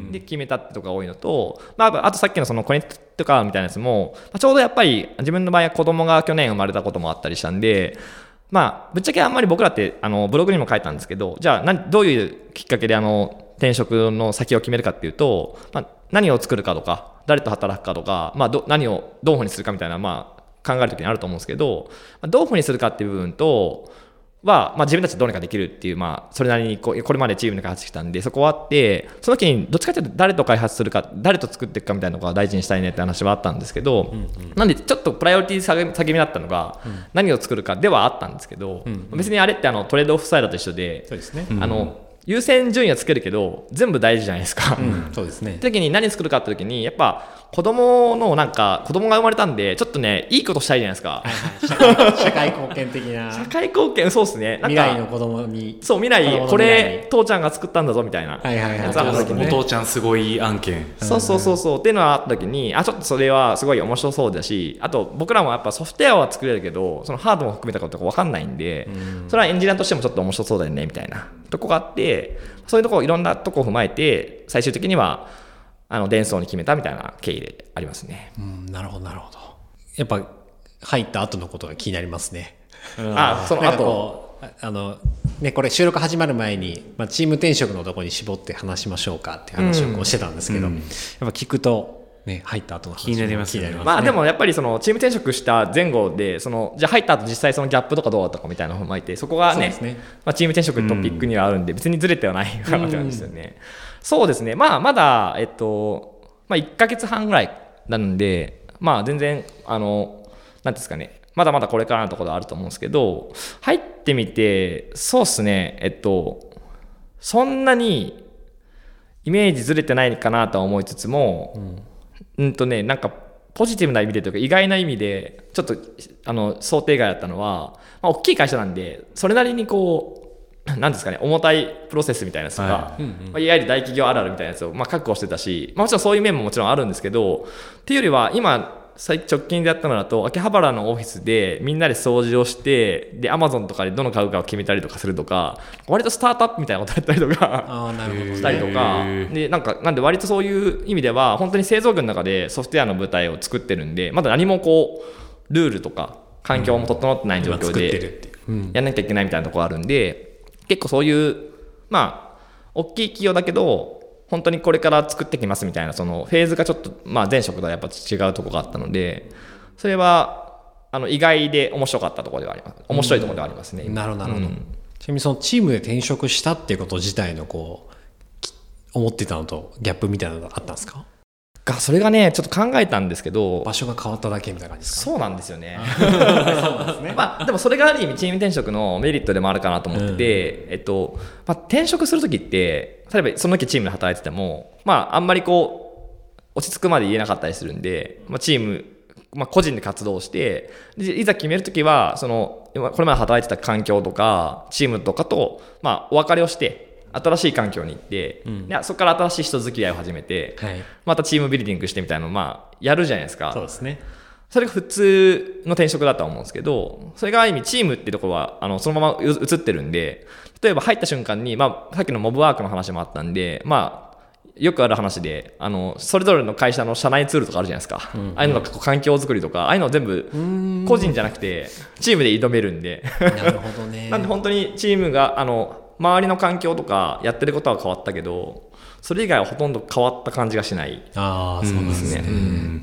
で決めたってとこが多いのと、まあ、あとさっきのそのコネクトカーみたいなやつも、まあ、ちょうどやっぱり自分の場合は子供が去年生まれたこともあったりしたんで、まあ、ぶっちゃけあんまり僕らってあのブログにも書いたんですけど、じゃあ何どういうきっかけであの転職の先を決めるかっていうと、まあ、何を作るかとか誰と働くかとか、まあ、ど何をどういうふうにするかみたいな、まあ、考えるときにあると思うんですけど、まあ、どういうふうにするかっていう部分とは、まあ、自分たちでどうにかできるっていう、まあ、それなりにこうこれまでチームで開発してきたんで、そこはあって、その時にどっちかというと誰と開発するか誰と作っていくかみたいなのが大事にしたいねって話はあったんですけど、うんうん、なんでちょっとプライオリティ下げ下げ目だったのが、うん、何を作るかではあったんですけど、うんうん、別にあれってあのトレードオフスタイルと一緒で、そうですね、あの優先順位はつけるけど全部大事じゃないですか、うん、そうですね。って時に何作るかって時にやっぱ子供のなんか子供が生まれたんでちょっとねいいことしたいじゃないですか、 はいはい、社会、社会貢献的な社会貢献、そうですね、なんか未来の子供に、 そう未来これ父ちゃんが作ったんだぞみたいな、 はいはいはい、 お父ちゃんすごい案件、 そうそうそうそうっていうのがあった時に、あちょっとそれはすごい面白そうだし、あと僕らもやっぱソフトウェアは作れるけどそのハードも含めたことが分かんないんで、うん、それはエンジニアとしてもちょっと面白そうだよねみたいなとこがあって、そういうところいろんなとこを踏まえて最終的にはあのデンソーに決めたみたいな経緯でありますね。 うん、なるほどなるほど。やっぱ入った後のことが気になりますね。 うん、あその後あのねこれ収録始まる前に、まあ、チーム転職のところに絞って話しましょうかっていう話をこうしてたんですけど、うんうん、やっぱ聞くと。ね、入った後の話気になりますね。 まあでもやっぱりそのチーム転職した前後でそのじゃあ入った後実際そのギャップとかどうだったかみたいなのを踏まえて、そこが ね, ね、まあ、チーム転職のトピックにはあるんで別にずれてはないわけなんですよね、うん、そうですね。まあまだえっとまあいっかげつはんぐらいなんで、まあ全然あのなんですかね、まだまだこれからのところあると思うんですけど、入ってみてそうですね、えっとそんなにイメージずれてないかなとは思いつつも、うんうんとね、なんかポジティブな意味でというか意外な意味でちょっとあの想定外だったのは、まあ、大きい会社なんでそれなりにこうなんですかね、重たいプロセスみたいなやつとか、はいうんうんまあ、いわゆる大企業あるあるみたいなやつをまあ確保してたし、まあ、もちろんそういう面ももちろんあるんですけど、っていうよりは今直近でやったのだと秋葉原のオフィスでみんなで掃除をしてで Amazon とかでどの買うかを決めたりとかするとか、割とスタートアップみたいなことやったりとかあなるほどしたりとかで、なんかなんで割とそういう意味では本当に製造業の中でソフトウェアの舞台を作ってるんで、まだ何もこうルールとか環境も整ってない状況でやんなきゃいけないみたいなところあるんで、結構そういうまあ大きい企業だけど本当にこれから作ってきますみたいなそのフェーズがちょっとまあ前職とはやっぱ違うところがあったので、それはあの意外で面白かったところではあります。面白いところではありますね。 なるほどなるほど、うん、ちなみにそのチームで転職したっていうこと自体のこう思ってたのとギャップみたいなのがあったんですか？ がそれがねちょっと考えたんですけど、 場所が変わっただけみたいな感じですか？ そうなんですよね。そうなんですね。まあでもそれがある意味チーム転職のメリットでもあるかなと思ってて、うん、えっとまあ、転職するときって例えばその時チームで働いててもまああんまりこう落ち着くまで言えなかったりするんで、まあ、チームまあ、個人で活動してでいざ決めるときはそのこれまで働いてた環境とかチームとかと、まあ、お別れをして新しい環境に行って、うん、いやそこから新しい人付き合いを始めて、はい、またチームビルディングしてみたいなのを、まあ、やるじゃないですか。 そうですね。 それが普通の転職だとは思うんですけど、それがある意味チームっていうところはあのそのまま移ってるんで、例えば入った瞬間に、まあ、さっきのモブワークの話もあったんで、まあよくある話であのそれぞれの会社の社内ツールとかあるじゃないですか、うんうん、ああいうのの環境づくりとかああいうのを全部個人じゃなくてチームで挑めるんでなるほどね。 なんで本当にチームがあの周りの環境とかやってることは変わったけどそれ以外はほとんど変わった感じがしない。 ああそうなんですね、うん、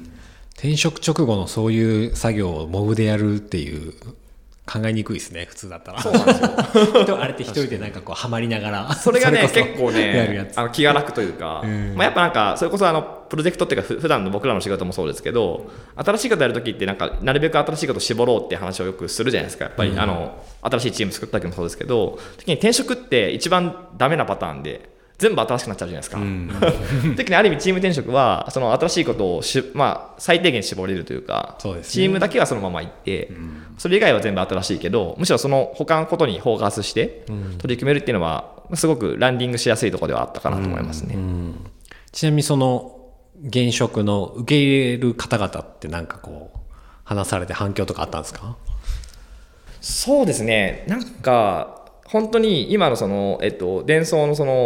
転職直後のそういう作業をモブでやるっていう考えにくいですね普通だったら。 そうなんですよあれって一人でなんかこうハマりながらそれがね結構ねあの気が楽というか、まあ、やっぱなんかそれこそあのプロジェクトっていうか普段の僕らの仕事もそうですけど新しいことやるときってなんかなるべく新しいことを絞ろうって話をよくするじゃないですかやっぱり、うん、あの新しいチーム作った時もそうですけど時に転職って一番ダメなパターンで全部新しくなっちゃうじゃないですか、うん、時にある意味チーム転職はその新しいことをし、まあ、最低限絞れるというかそうです、ね、チームだけはそのまま行って、うん、それ以外は全部新しいけどむしろその他のことにフォーカスして取り組めるっていうのはすごくランディングしやすいところではあったかなと思いますね、うんうん、 ちなみにその現職の受け入れる方々って何かこう話されて反響とかあったんですか？ そうですねなんか本当に今のその、えっと、デンソーのその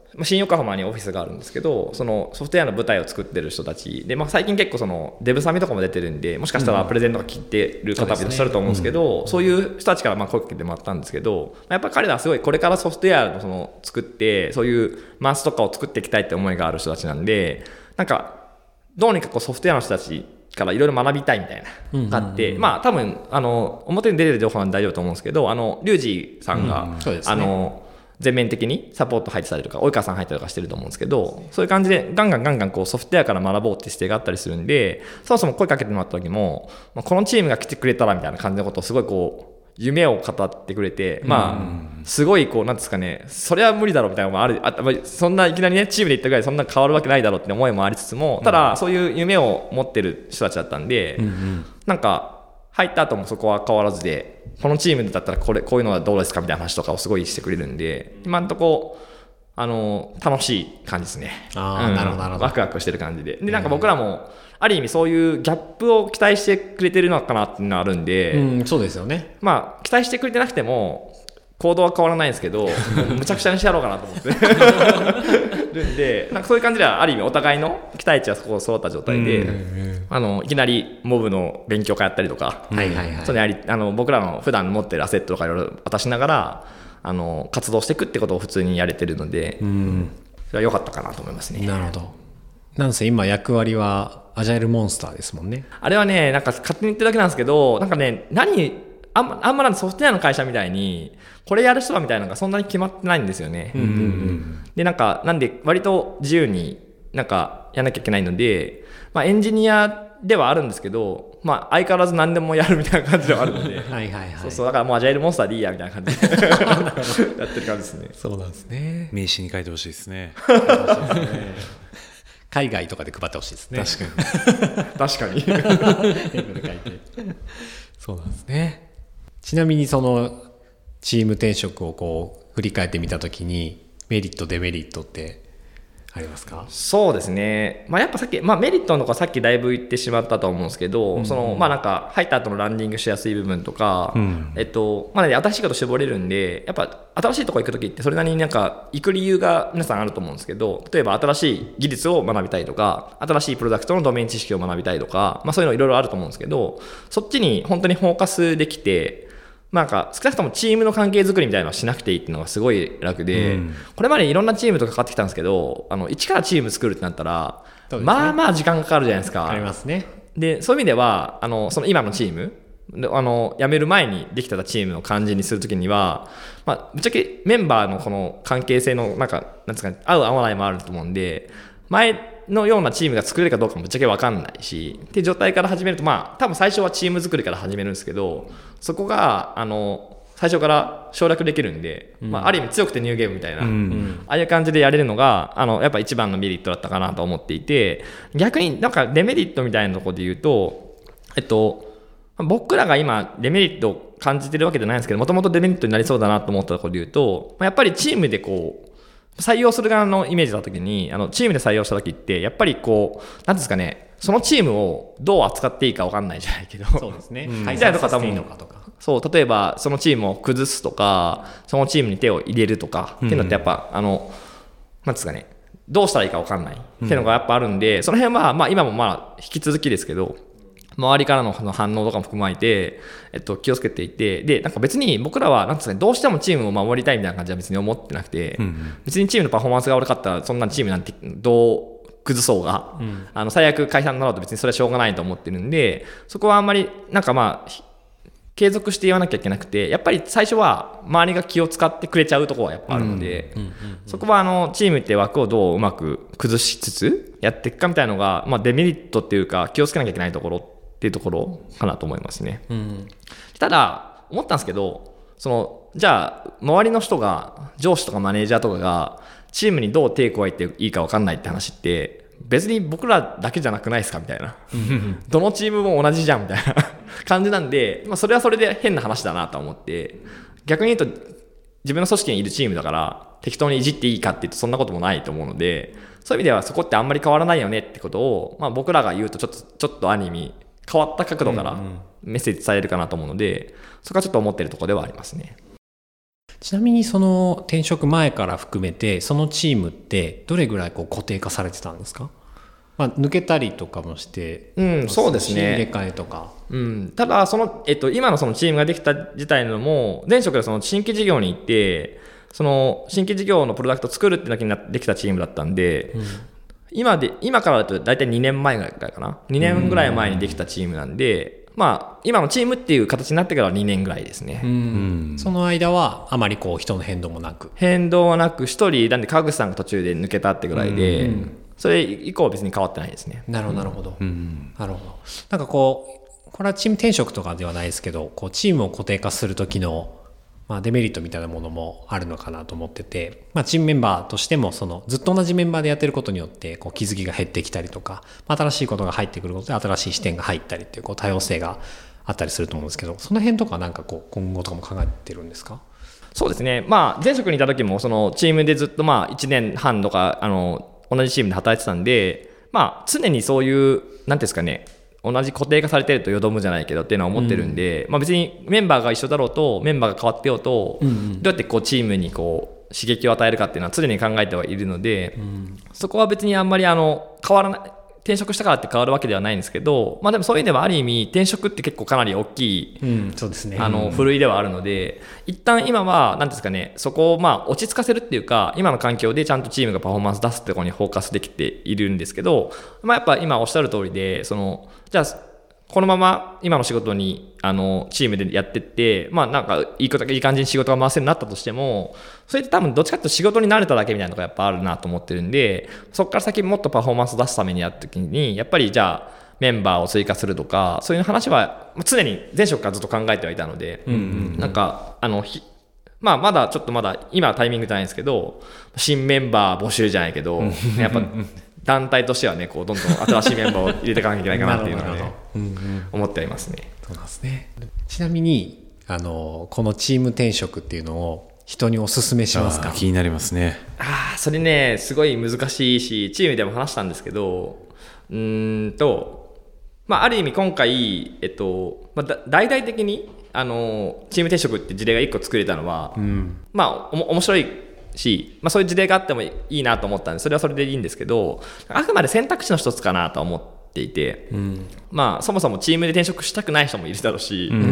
まあ新横浜にオフィスがあるんですけど、そのソフトウェアの舞台を作ってる人たちで、まあ、最近結構そのデブサミとかも出てるんで、もしかしたらプレゼントが切ってる方もいらっしゃると思うんですけど、そういう人たちからまあ声かけてもらったんですけど、やっぱり彼らはすごいこれからソフトウェアのその作ってそういうマウスとかを作っていきたいって思いがある人たちなんで、なんかどうにかこうソフトウェアの人たちからいろいろ学びたいみたいなのがあって、まあ多分あの表に出てる情報なんで大丈夫と思うんですけど、あのリュウジさんが、 うんそうですね、 あの全面的にサポート入ってたりとか及川さん入ったりとかしてると思うんですけど、そういう感じでガンガンガンガンこうソフトウェアから学ぼうって姿勢があったりするんで、そもそも声かけてもらった時も、まあ、このチームが来てくれたらみたいな感じのことをすごいこう夢を語ってくれて、まあすごいこうなんですかね、それは無理だろうみたいなのもある、あそんないきなりねチームで行ったぐらいそんな変わるわけないだろうって思いもありつつも、ただそういう夢を持ってる人たちだったんで、なんか入った後もそこは変わらずで、このチームだったらこれこういうのはどうですかみたいな話とかをすごいしてくれるんで、今んとこあの楽しい感じですね。 あー、 うん、 なるほどなるほど。 ワクワクしてる感じで、でなんか僕らもある意味そういうギャップを期待してくれてるのかなっていうのはあるんで、 うん、そうですよね。 まあ期待してくれてなくても行動は変わらないんですけど、むちゃくちゃにしてやろうかなと思ってるんで、なんかそういう感じではある意味お互いの期待値はそこを揃った状態で、あのいきなりモブの勉強会やったりとか、 はいはいはい。 それやりあの僕らの普段持ってるアセットとかいろいろ渡しながらあの活動していくってことを普通にやれてるので、 うん、 それは良かったかなと思いますね。 なるほど。なんせ今役割はアジャイルモンスターですもんね。 あれはね、なんか勝手に言ってるだけなんですけど、なんかね、何、あんま、あんまなんソフトウェアの会社みたいに、これやる人だみたいなのがそんなに決まってないんですよね。 うんうんうん、 で、なんか、なんで、割と自由になんかやんなきゃいけないので、まあエンジニアではあるんですけど、まあ相変わらず何でもやるみたいな感じではあるので、 はいはいはい。 そうそう、だからもうアジャイルモンスターでいいやみたいな感じでやってる感じですね。 そうなんですね。 名刺に書いてほしいですね。 海外とかで配ってほしいですね。 確かに。 確かに。英語で書いて。そうなんですね。ちなみにそのチーム転職をこう振り返ってみたときにメリットデメリットってありますか？ そうですね、まあ、やっぱさっき、まあ、メリットのとこはさっきだいぶ言ってしまったと思うんですけど、うんうん、そのまあなんか入った後のランディングしやすい部分とか、うんえっとまあね、新しいこと絞れるんで、やっぱ新しいところ行くときってそれなりになんか行く理由が皆さんあると思うんですけど、例えば新しい技術を学びたいとか、新しいプロダクトのドメイン知識を学びたいとか、まあ、そういうのいろいろあると思うんですけど、そっちに本当にフォーカスできて、なんか少なくともチームの関係づくりみたいなのはしなくていいっていうのがすごい楽で、うん、これまでいろんなチームとかかかってきたんですけど、あの一からチーム作るってなったら、ね、まあまあ時間かかるじゃないですか。 ありますね。 でそういう意味ではあのその今のチームあの辞める前にできたチームの感じにするときには、まあ、ぶっちゃけメンバーのこの関係性のなんかなんですか、ね、合う合わないもあると思うんで、前のようなチームが作れるかどうかもぶっちゃけ分かんないしっていう状態から始めると、まあ多分最初はチーム作りから始めるんですけど、そこがあの最初から省略できるんで、うんまあ、ある意味強くてニューゲームみたいな、うん、ああいう感じでやれるのがあのやっぱ一番のメリットだったかなと思っていて、逆になんかデメリットみたいなところで言うと、えっと僕らが今デメリットを感じてるわけじゃないんですけど、もともとデメリットになりそうだなと思ったところで言うと、やっぱりチームでこう採用する側のイメージだった時に、あのチームで採用した時ってやっぱりこうなんですかね、そのチームをどう扱っていいか分かんないじゃないけど、 そうですね、 みたいな方もいいのかとか、そう例えばそのチームを崩すとか、そのチームに手を入れるとか、うん、っていうのってやっぱあのなんですかね、どうしたらいいか分かんないっていうのがやっぱあるんで、うん、その辺はまあ今もまあ引き続きですけど、周りからの反応とかも含まれて、えっと、気をつけていて、でなんか別に僕らはなんですかね、どうしてもチームを守りたいみたいな感じは別に思ってなくて、うんうん、別にチームのパフォーマンスが悪かったらそんなチームなんてどう崩そうが、うん、あの最悪解散になろうと別にそれはしょうがないと思ってるんで、そこはあんまりなんかまあ継続して言わなきゃいけなくて、やっぱり最初は周りが気を使ってくれちゃうところはやっぱあるので、うんうんうんうん、そこはあのチームって枠をどううまく崩しつつやっていくかみたいなのが、まあ、デメリットっていうか気をつけなきゃいけないところっていうところかなと思いますね、うん、ただ思ったんですけど、そのじゃあ周りの人が上司とかマネージャーとかがチームにどう手を加えていいか分かんないって話って別に僕らだけじゃなくないですかみたいなどのチームも同じじゃんみたいな感じなんで、まあ、それはそれで変な話だなと思って、逆に言うと自分の組織にいるチームだから適当にいじっていいかって言うとそんなこともないと思うので、そういう意味ではそこってあんまり変わらないよねってことを、まあ、僕らが言うとちょっとちょっとある意味変わった角度からメッセージ伝えるかなと思うので、そこはちょっと思ってるところではありますね。 ちなみにその転職前から含めてそのチームってどれぐらいこう固定化されてたんですか？まあ、抜けたりとかもして、 うん、そうですね。 チーム入れ替えとか。 うん、ただその、えっと、今のそのチームができた自体のも前職でその新規事業に行ってその新規事業のプロダクトを作るってだけになってできたチームだったんで、うん、今で今からだと大体にねんまえぐらいかなにねんぐらい前にできたチームなんで、まあ今のチームっていう形になってからはにねんぐらいですね。 うん、その間はあまりこう人の変動もなく変動はなくひとりなんで川口さんが途中で抜けたってぐらいで、うん、それ以降は別に変わってないですね。 なるほどなるほど、うん、なるほど。なんかこうこれはチーム転職とかではないですけどこうチームを固定化する時の、まあ、デメリットみたいなものもあるのかなと思ってて、まあ、チームメンバーとしてもそのずっと同じメンバーでやってることによってこう気づきが減ってきたりとか、まあ、新しいことが入ってくることで新しい視点が入ったりっていう、こう多様性があったりすると思うんですけど、その辺とかなんかこう今後とかも考えてるんですか？ そうですね、まあ、前職にいた時もそのチームでずっとまあいちねんはんとかあの同じチームで働いてたんで、まあ、常にそういうなんですかね同じ固定化されてるとよどむじゃないけどっていうのは思ってるんで、うんまあ、別にメンバーが一緒だろうとメンバーが変わってようと、うんうん、どうやってこうチームにこう刺激を与えるかっていうのは常に考えてはいるので、うん、そこは別にあんまりあの変わらない転職したからって変わるわけではないんですけど、まあ、でもそういう意味ではある意味転職って結構かなり大きい、 うんそうですね、 あのふるいではあるので、一旦今は何ですかねそこをまあ落ち着かせるっていうか今の環境でちゃんとチームがパフォーマンス出すってところにフォーカスできているんですけど、まあ、やっぱ今おっしゃる通りでそのじゃあこのまま今の仕事にあのチームでやってって、まあなんかいいこといい感じに仕事が回せるようになったとしても、それって多分どっちかというと仕事に慣れただけみたいなのがやっぱあるなと思ってるんで、そこから先もっとパフォーマンスを出すためにやった時にやっぱりじゃあメンバーを追加するとかそういう話は常に前職からずっと考えてはいたので、うんうんうん、なんかあのまあまだちょっとまだ今はタイミングじゃないんですけど新メンバー募集じゃないけどやっぱ団体としてはねこうどんどん新しいメンバーを入れていかなきゃいけないかなっていうのはねうん、うん、思ってありますね。 そうなんですね。ちなみにあのこのチーム転職っていうのを人にお勧めしますか？ 気になりますね。 ああそれねすごい難しいしチームでも話したんですけどうーんとまあある意味今回えっと、まあ、大々的にあのチーム転職って事例がいっこ作れたのは、うん、まあおも面白いし、まあ、そういう事例があってもいいなと思ったんでそれはそれでいいんですけどあくまで選択肢の一つかなと思っていて、うん、まあそもそもチームで転職したくない人もいるだろうし、うん、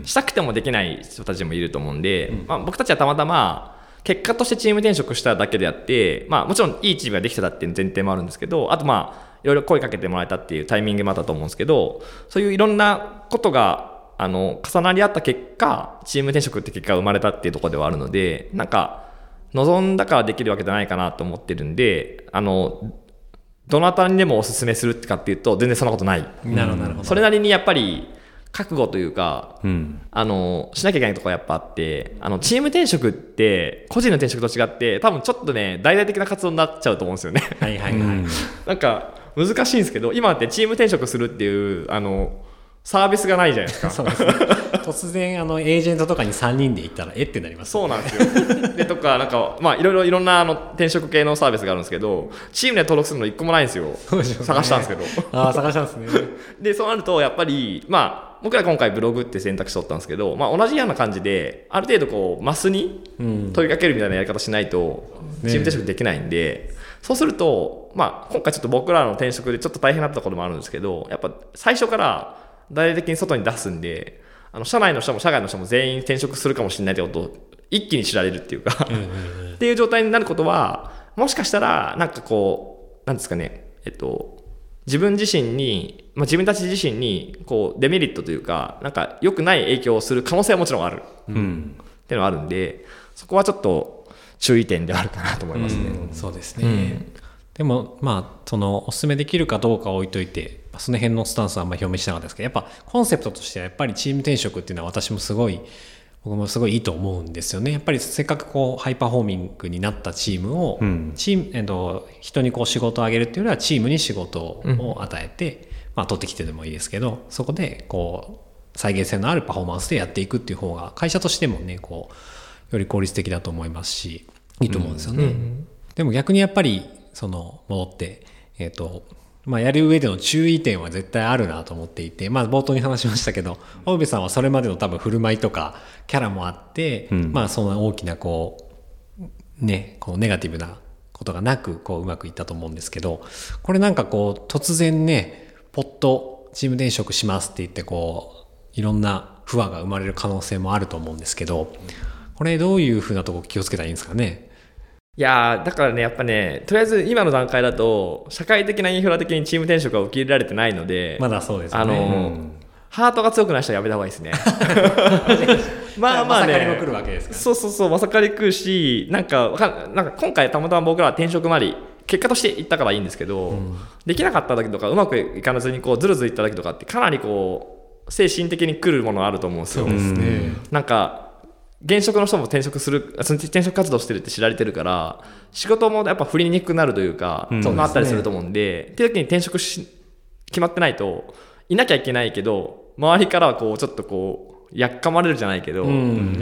したくてもできない人たちもいると思うんで、うんまあ、僕たちはたまたま結果としてチーム転職しただけであって、まあ、もちろんいいチームができてたっていう前提もあるんですけどあとまあいろいろ声かけてもらえたっていうタイミングもあったと思うんですけどそういういろんなことがあの重なり合った結果チーム転職って結果が生まれたっていうところではあるのでなんか望んだからできるわけじゃないかなと思ってるんであのどなたにでもおすすめするってかっていうと全然そんなことない。 なるほどなるほど。 それなりにやっぱり覚悟というか、うん、あのしなきゃいけないところがやっぱあってあのチーム転職って個人の転職と違って多分ちょっとね大々的な活動になっちゃうと思うんですよね。 はいはいはい、うん、 なんか難しいんですけど今ってチーム転職するっていうあのサービスがないじゃないですか。 そうですね、突然あのエージェントとかにさんにんで行ったらえってなります、ね、 そうなんですよでとかなんかまあいろいろいろんなあの転職系のサービスがあるんですけどチームで登録するのいっこもないんですよ。そうですよね、探したんですけどあ探したんですねでそうなるとやっぱりまあ僕ら今回ブログって選択肢取ったんですけど、まあ、同じような感じである程度こうマスに問いかけるみたいなやり方しないとチーム転職できないんで、ね、そうすると、まあ、今回ちょっと僕らの転職でちょっと大変なところもあるんですけどやっぱ最初から大々的に外に出すんであの社内の人も社外の人も全員転職するかもしれないってことを一気に知られるっていうかっていう状態になることはもしかしたらなんかこうなんですかねえっと自分自身に、まあ、自分たち自身にこうデメリットというかなんか良くない影響をする可能性はもちろんある、うん、っていうのはあるんでそこはちょっと注意点であるかなと思いますね、 うん、そうですね、うん、でもまあそのお勧めできるかどうかは置いといてその辺のスタンスはあんまり表明しなかったですけどやっぱコンセプトとしてはやっぱりチーム転職っていうのは私もすごい僕もすごいいいと思うんですよね。やっぱりせっかくこうハイパフォーミングになったチームを、うん、チーム、えっと、人にこう仕事をあげるっていうよりはチームに仕事を与えて、うんまあ、取ってきてでもいいですけどそこでこう再現性のあるパフォーマンスでやっていくっていう方が会社としてもねこうより効率的だと思いますしいいと思うんですよね、うんうん、でも逆にやっぱりその戻って、えっとまあ、やる上での注意点は絶対あるなと思っていて、まあ、冒頭に話しましたけど大部さんはそれまでの多分振る舞いとかキャラもあって、うん、まあその大きなこうねこうネガティブなことがなくこううまくいったと思うんですけど、これなんかこう突然ねポッとチーム転職しますって言ってこういろんな不和が生まれる可能性もあると思うんですけど、これどういうふうなところ気をつけたらいいんですかね。 いやーだからねやっぱねとりあえず今の段階だと社会的なインフラ的にチーム転職は受け入れられてないのでまだそうですね、 あのーうん、ハートが強くない人はやめた方がいいですねまあまあねまさかりも来るわけですから、ね、そうそうそうまさかり来るしなんかなんか今回たまたま僕らは転職まで結果としていったからいいんですけど、うん、できなかった時とかうまくいかずにこうずるずるいった時とかってかなりこう精神的に来るものあると思うんですよ。 そうですね。 なんか現職の人も転職するその転職活動してるって知られてるから仕事もやっぱ振りにくくなるというか、うん、そうなったりすると思うんで、っていう時に転職し決まってないといなきゃいけないけど周りからはこうちょっとこうやっかまれるじゃないけど、うん、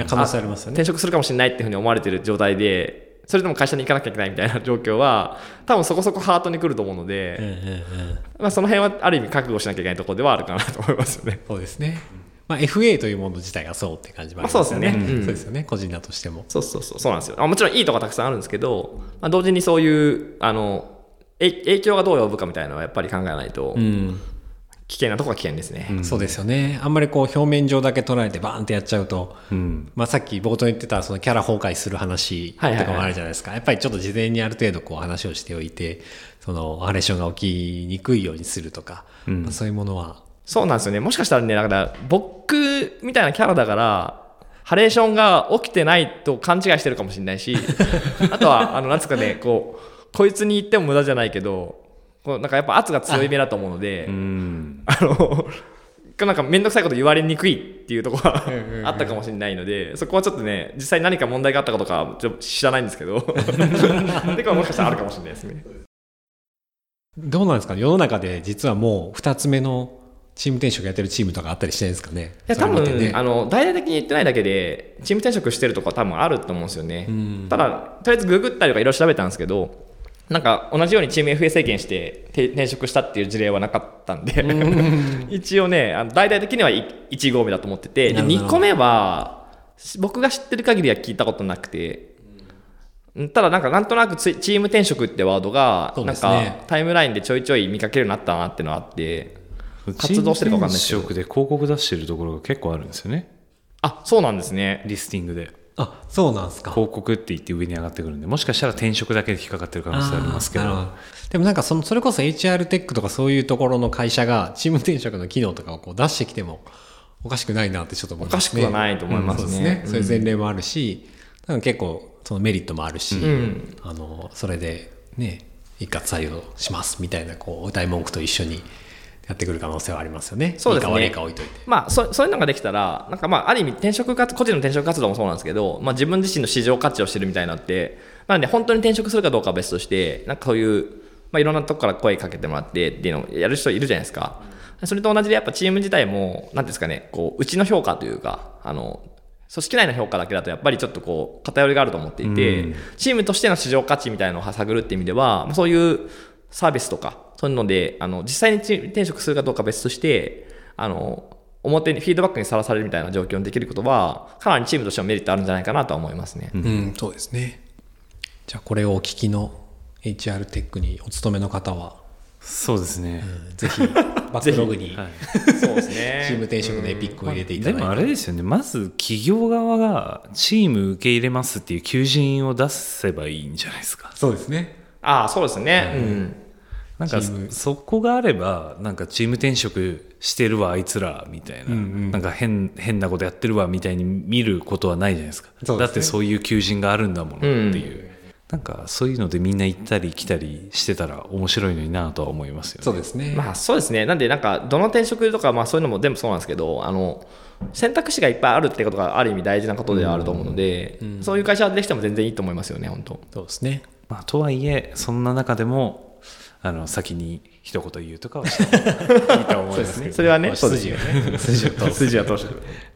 可能性ありますよね。 転職するかもしれないっていうふうに思われてる状態でそれでも会社に行かなきゃいけないみたいな状況は多分そこそこハートに来ると思うので、うんうんうんまあ、その辺はある意味覚悟しなきゃいけないところではあるかなと思いますよね。 そうですね。まあ、エフエー というもの自体がそうって感じもありますよね。まあ、そうですね、うん、そうですよね。個人だとしても。 そうそうそうそうなんですよ。あもちろんいいところたくさんあるんですけど、まあ、同時にそういうあの影響がどう呼ぶかみたいなのはやっぱり考えないと、うん、危険なところは危険ですね、 うん、そうですよね。あんまりこう表面上だけ捉えてバーンってやっちゃうと、うんまあ、さっき冒頭に言ってたそのキャラ崩壊する話とかもあるじゃないですか、はいはいはい、やっぱりちょっと事前にある程度こう話をしておいてそのハレーションが起きにくいようにするとか、うんまあ、そういうものはそうなんですよね。もしかしたらねだから僕みたいなキャラだからハレーションが起きてないと勘違いしてるかもしれないしあとはあのなんですかねこうこいつに言っても無駄じゃないけどこうなんかやっぱ圧が強い目だと思うので あ, うんあのなんか面倒くさいこと言われにくいっていうところがあったかもしれないのでそこはちょっとね実際何か問題があったかとかちょっと知らないんですけどっていうかもしかしたらあるかもしれないですね。 どうなんですか世の中で実はもうふたつめのチーム転職やってるチームとかあったりしてるんですかね。 いや多分、ね、あの大々的に言ってないだけでチーム転職してるとこは多分あると思うんですよね。ただとりあえずググったりとかいろいろ調べたんですけどなんか同じようにチーム エフエー 政権して転職したっていう事例はなかったんで一応ねあの大々的にはいち号目だと思っててでにこめは僕が知ってる限りは聞いたことなくてただなんかなんとなくチーム転職ってワードがなんかタイムラインでちょいちょい見かけるようになったなっていうのがあって活動してるか分かんないですけどチーム転職で広告出してるところが結構あるんですよね。 あそうなんですね。 リスティングであそうなんですか。 広告って言って上に上がってくるんでもしかしたら転職だけで引っかかってる可能性ありますけ ど, どでもなんか そ, のそれこそ エイチアール テックとかそういうところの会社がチーム転職の機能とかをこう出してきてもおかしくないなってちょっと思いますね。 おかしくはないと思いますね、うん、そうですね、 うん、そういう前例もあるしなんか結構そのメリットもあるし、うん、あのそれでね一括採用しますみたいなこう歌い文句と一緒にやってくる可能性はありますよね。 そうですね。 いいか悪いか置いといて。 まあそ、そういうのができたら、なんかまあある意味転職活個人の転職活動もそうなんですけど、まあ自分自身の市場価値をしてるみたいなのって、なので本当に転職するかどうかは別として、なんかそういうまあいろんなとこから声かけてもらってっていうのをやる人いるじゃないですか。それと同じでやっぱチーム自体もなんですかね、こううちの評価というか、あの組織内の評価だけだとやっぱりちょっとこう偏りがあると思っていて、うん、チームとしての市場価値みたいなのを探るっていう意味では、そういうサービスとかそういうのであの実際に転職するかどうか別としてあの表にフィードバックにさらされるみたいな状況にできることはかなりチームとしてはメリットあるんじゃないかなとは思いますね。 うん、うん、そうですね。じゃあこれをお聞きの エイチアール テックにお勤めの方はそうですね、 うん、ぜひバックログにはい、そうですね、 チーム転職のエピックを入れていただいて、 うんまあ、でもあれですよねまず企業側がチーム受け入れますっていう求人を出せばいいんじゃないですか。 そうですね。 ああそうですね、うんうんなんかそこがあればなんかチーム転職してるわあいつらみたいな、うんうん、なんか 変, 変なことやってるわみたいに見ることはないじゃないですか。 そうですね、 だってそういう求人があるんだものっていう、うん、なんかそういうのでみんな行ったり来たりしてたら面白いのになとは思いますよね。 そうですね。 まあそうですね。なんでなんかどの転職とかまあそういうのも全部そうなんですけどあの選択肢がいっぱいあるってことがある意味大事なことではあると思うので、うんうん、そういう会社できても全然いいと思いますよね本当。 そうですね。 まあ、とはいえそんな中でもあの先に一言言うとかはした方がいいと思いますね。 それはね、 筋をね、筋を通す。 筋は通して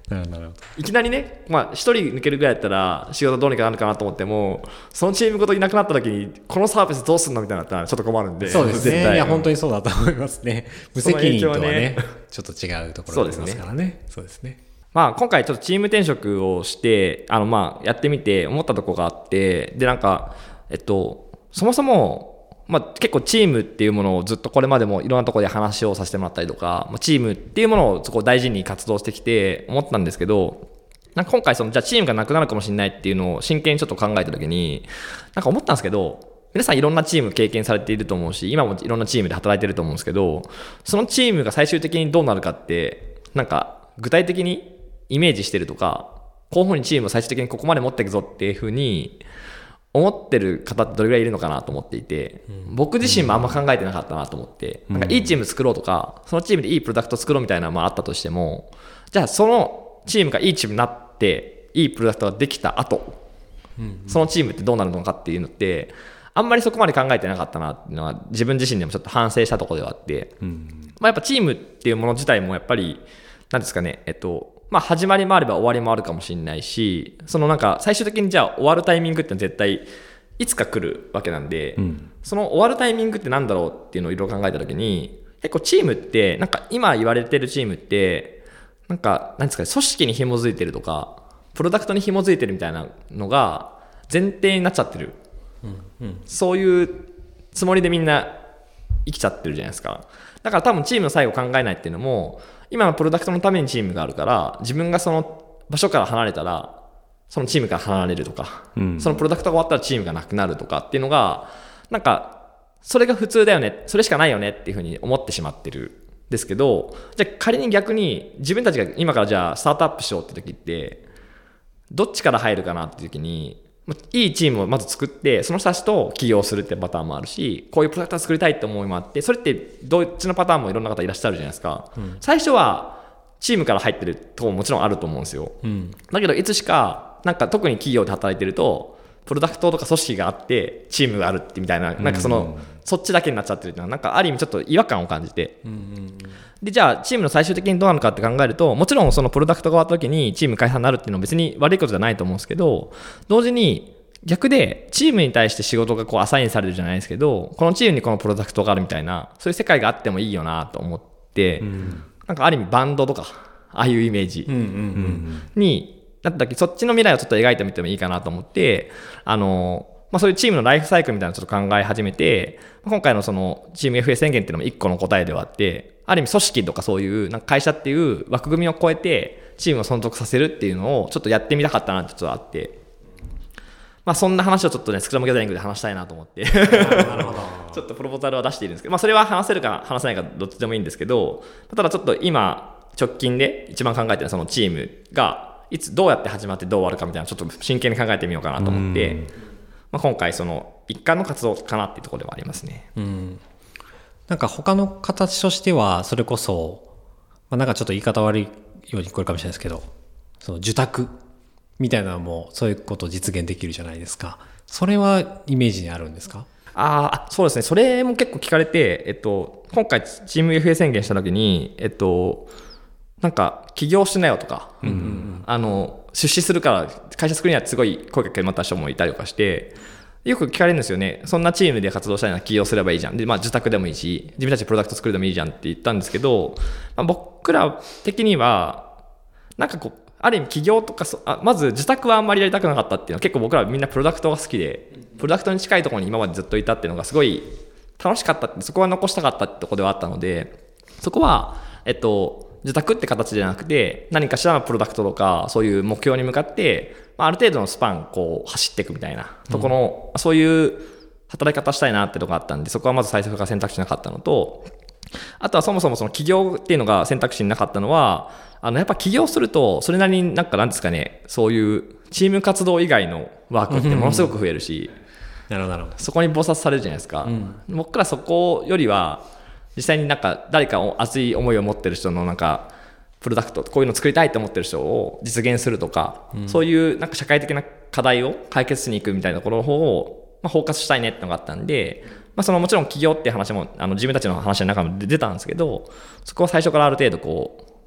なるほどなるほど。 いきなりね、まあ、一人抜けるぐらいだったら仕事どうにかなるかなと思っても、そのチームごといなくなった時にこのサービスどうすんのみたいなのだったらちょっと困るんで。 そうですね。 絶対いや本当にそうだと思いますね。無責任とはね、 ねちょっと違うところがありますからね。そうですね。 まあ、今回ちょっとチーム転職をしてあのまあやってみて思ったところがあって、でなんかえっとそもそもまあ、結構チームっていうものをずっとこれまでもいろんなところで話をさせてもらったりとか、チームっていうものをそこ大事に活動してきて思ったんですけど、なんか今回そのじゃあチームがなくなるかもしれないっていうのを真剣にちょっと考えた時になんか思ったんですけど、皆さんいろんなチーム経験されていると思うし、今もいろんなチームで働いてると思うんですけど、そのチームが最終的にどうなるかってなんか具体的にイメージしてるとか、こういうふうにチームを最終的にここまで持っていくぞっていうふうに思ってる方ってどれぐらいいるのかなと思っていて、うん、僕自身もあんま考えてなかったなと思って、うん、なんかいいチーム作ろうとか、そのチームでいいプロダクト作ろうみたいなのもあったとしても、じゃあそのチームがいいチームになっていいプロダクトができた後、うんうん、そのチームってどうなるのかっていうのってあんまりそこまで考えてなかったなっていうのは自分自身でもちょっと反省したところではあって、うん、まあ、やっぱチームっていうもの自体もやっぱりなんですかね、えっとまあ、始まりもあれば終わりもあるかもしれないし、そのなんか最終的にじゃあ終わるタイミングって絶対いつか来るわけなんで、うん、その終わるタイミングってなんだろうっていうのをいろいろ考えたときに、結構チームってなんか今言われてるチームってなんかなんですかね、組織に紐づいてるとかプロダクトに紐づいてるみたいなのが前提になっちゃってる、うんうん、そういうつもりでみんな生きちゃってるじゃないですか。だから多分チームの最後考えないっていうのも、今のプロダクトのためにチームがあるから、自分がその場所から離れたらそのチームから離れるとか、うん、そのプロダクトが終わったらチームがなくなるとかっていうのがなんかそれが普通だよね、それしかないよねっていうふうに思ってしまってるんですけど、じゃあ仮に逆に自分たちが今からじゃあスタートアップしようって時ってどっちから入るかなって時に、いいチームをまず作ってその人たちと起業するってパターンもあるし、こういうプロダクトを作りたいって思いもあって、それってどっちのパターンもいろんな方いらっしゃるじゃないですか、うん、最初はチームから入ってるとこももちろんあると思うんですよ、うん、だけどいつしかなんか特に企業で働いてるとプロダクトとか組織があってチームがあるってみたいな、なんかその、うんうん、そっちだけになっちゃってるっていうのはなんかある意味ちょっと違和感を感じて、うんうんうん、でじゃあチームの最終的にどうなるかって考えると、もちろんそのプロダクトが終わった時にチーム解散になるっていうのは別に悪いことじゃないと思うんですけど、同時に逆でチームに対して仕事がこうアサインされるじゃないですけど、このチームにこのプロダクトがあるみたいな、そういう世界があってもいいよなと思って、うん、なんかある意味バンドとかああいうイメージになった時、そっちの未来をちょっと描いてみてもいいかなと思って、あの、まあ、そういうチームのライフサイクルみたいなのをちょっと考え始めて、今回のそのチーム エフエー 宣言っていうのも一個の答えではあって、ある意味組織とかそういうなんか会社っていう枠組みを超えてチームを存続させるっていうのをちょっとやってみたかったなってちょっとあって、まあ、そんな話をちょっとねスクラムギャザリングで話したいなと思ってちょっとプロポーザルは出しているんですけど、まあ、それは話せるか話せないかどっちでもいいんですけど、ただちょっと今直近で一番考えてるのはそのチームがいつどうやって始まってどう終わるかみたいなちょっと真剣に考えてみようかなと思って、まあ、今回その一環の活動かなっていうところではありますね。うん、 なんか他の形としてはそれこそ、まあ、なんかちょっと言い方悪いように聞こえるかもしれないですけど、その受託みたいなのもそういうことを実現できるじゃないですか。それはイメージにあるんですか？ ああ、そうですね。それも結構聞かれて、えっと、今回チーム エフエー 宣言した時に、えっと、なんか起業しなよとか、うんうんうん、あの出資するから会社作りにはすごい声かけてもらった人もいたりとかして、よく聞かれるんですよね。そんなチームで活動したいなら起業すればいいじゃん。で、まあ受託でもいいし、自分たちでプロダクト作るでもいいじゃんって言ったんですけど、まあ、僕ら的にはなんかこうある意味起業とかそあまず受託はあんまりやりたくなかったっていうのは、結構僕らみんなプロダクトが好きで、プロダクトに近いところに今までずっといたっていうのがすごい楽しかったって、そこは残したかったってところではあったので、そこはえっと受託って形じゃなくて何かしらのプロダクトとかそういう目標に向かって、まあ、ある程度のスパンこう走っていくみたいなところ、うん、そういう働き方したいなってとこがあったんで、そこはまず最初から選択肢なかったのと、あとはそもそもその起業っていうのが選択肢になかったのは、あのやっぱ起業するとそれなりになんかなんですかね、そういうチーム活動以外のワークってものすごく増えるし、 なるほど、 そこに忙殺されるじゃないですか、うん、僕らそこよりは実際になんか誰か熱い思いを持ってる人のなんかプロダクトこういうの作りたいと思ってる人を実現するとか、うん、そういうなんか社会的な課題を解決しに行くみたいなところの方を、まあ、フォーカスしたいねってのがあったんで、まあ、そのもちろん起業っていう話もあの自分たちの話の中で出たんですけど、そこは最初からある程度こう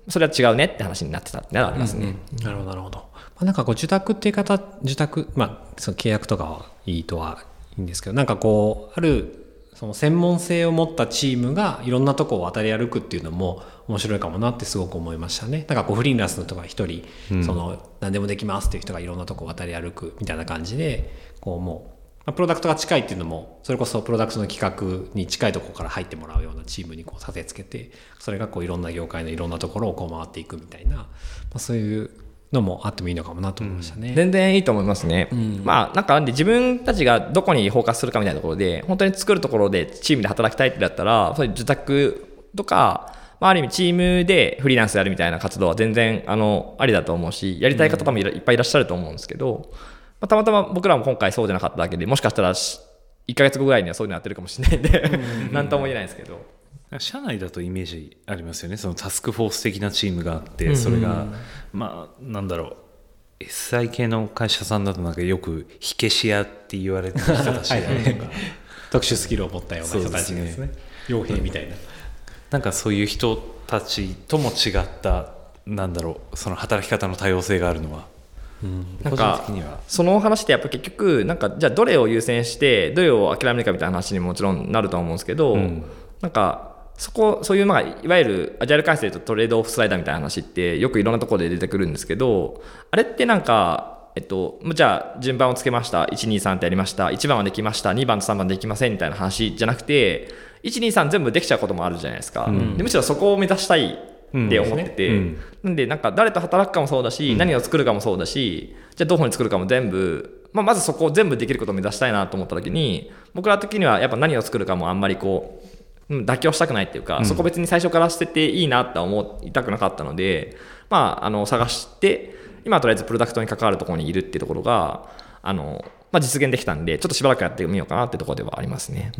それは違うねって話になってたってのはありますね。 うんうん、なるほどなるほど。まあ、なんかこう受託っていう方受託まあその契約とかはいいとはいいんですけど、なんかこうあるその専門性を持ったチームがいろんなとこを渡り歩くっていうのも面白いかもなってすごく思いましたね。なんかこうフリーランスの人が一人、うん、その何でもできますっていう人がいろんなとこを渡り歩くみたいな感じで、こうもうプロダクトが近いっていうのもそれこそプロダクトの企画に近いところから入ってもらうようなチームにこう立てつけて、それがこういろんな業界のいろんなところをこう回っていくみたいな、まあ、そういうのもあってもいいのかもなと思いましたね。 うん、全然いいと思いますね。うん、まあなんかなんで自分たちがどこにフォーカスするかみたいなところで、本当に作るところでチームで働きたいってだったら、そういう受託とか、まあ、ある意味チームでフリーランスやるみたいな活動は全然あのありだと思うし、やりたい方多分いっぱいいらっしゃると思うんですけど、まあ、たまたま僕らも今回そうじゃなかっただけで、もしかしたらいっかげつごぐらいにはそういうのやってるかもしれないんで何とも言えないですけど、 社内だとイメージありますよね。そのタスクフォース的なチームがあって、それがまあなんだろう、エスアイ 系の会社さんだとなんかよく火消し屋って言われてる人たちがとか特殊スキルを持ったような人たちですね。傭兵みたいな、 なんかそういう人たちとも違ったなんだろう、その働き方の多様性があるのは、 うん、なんかその話ってやっぱ結局なんかじゃあどれを優先してどれを諦めるかみたいな話にもちろんなると思うんですけど、うん、なんかそこそういうまあいわゆるアジャイル開発でいうとトレードオフスライダーみたいな話ってよくいろんなところで出てくるんですけど、あれってなんかえっとじゃあ順番をつけました、いちにさんってやりました、いちばんはできました、にばんとさんばんできませんみたいな話じゃなくて、いちにさん全部できちゃうこともあるじゃないですか。うん、でむしろそこを目指したいって思ってて、うん、なんでなんか誰と働くかもそうだし、うん、何を作るかもそうだし、じゃあどこに作るかも全部、まあ、まずそこを全部できることを目指したいなと思った時に、僕ら的にはやっぱ何を作るかもあんまりこう妥協したくないっていうか、うん、そこ別に最初から捨てていいなって思いたくなかったので、まあ、あの探して今はとりあえずプロダクトに関わるところにいるっていうところがあの、まあ、実現できたんで、ちょっとしばらくやってみようかなってところではありますね。 うん、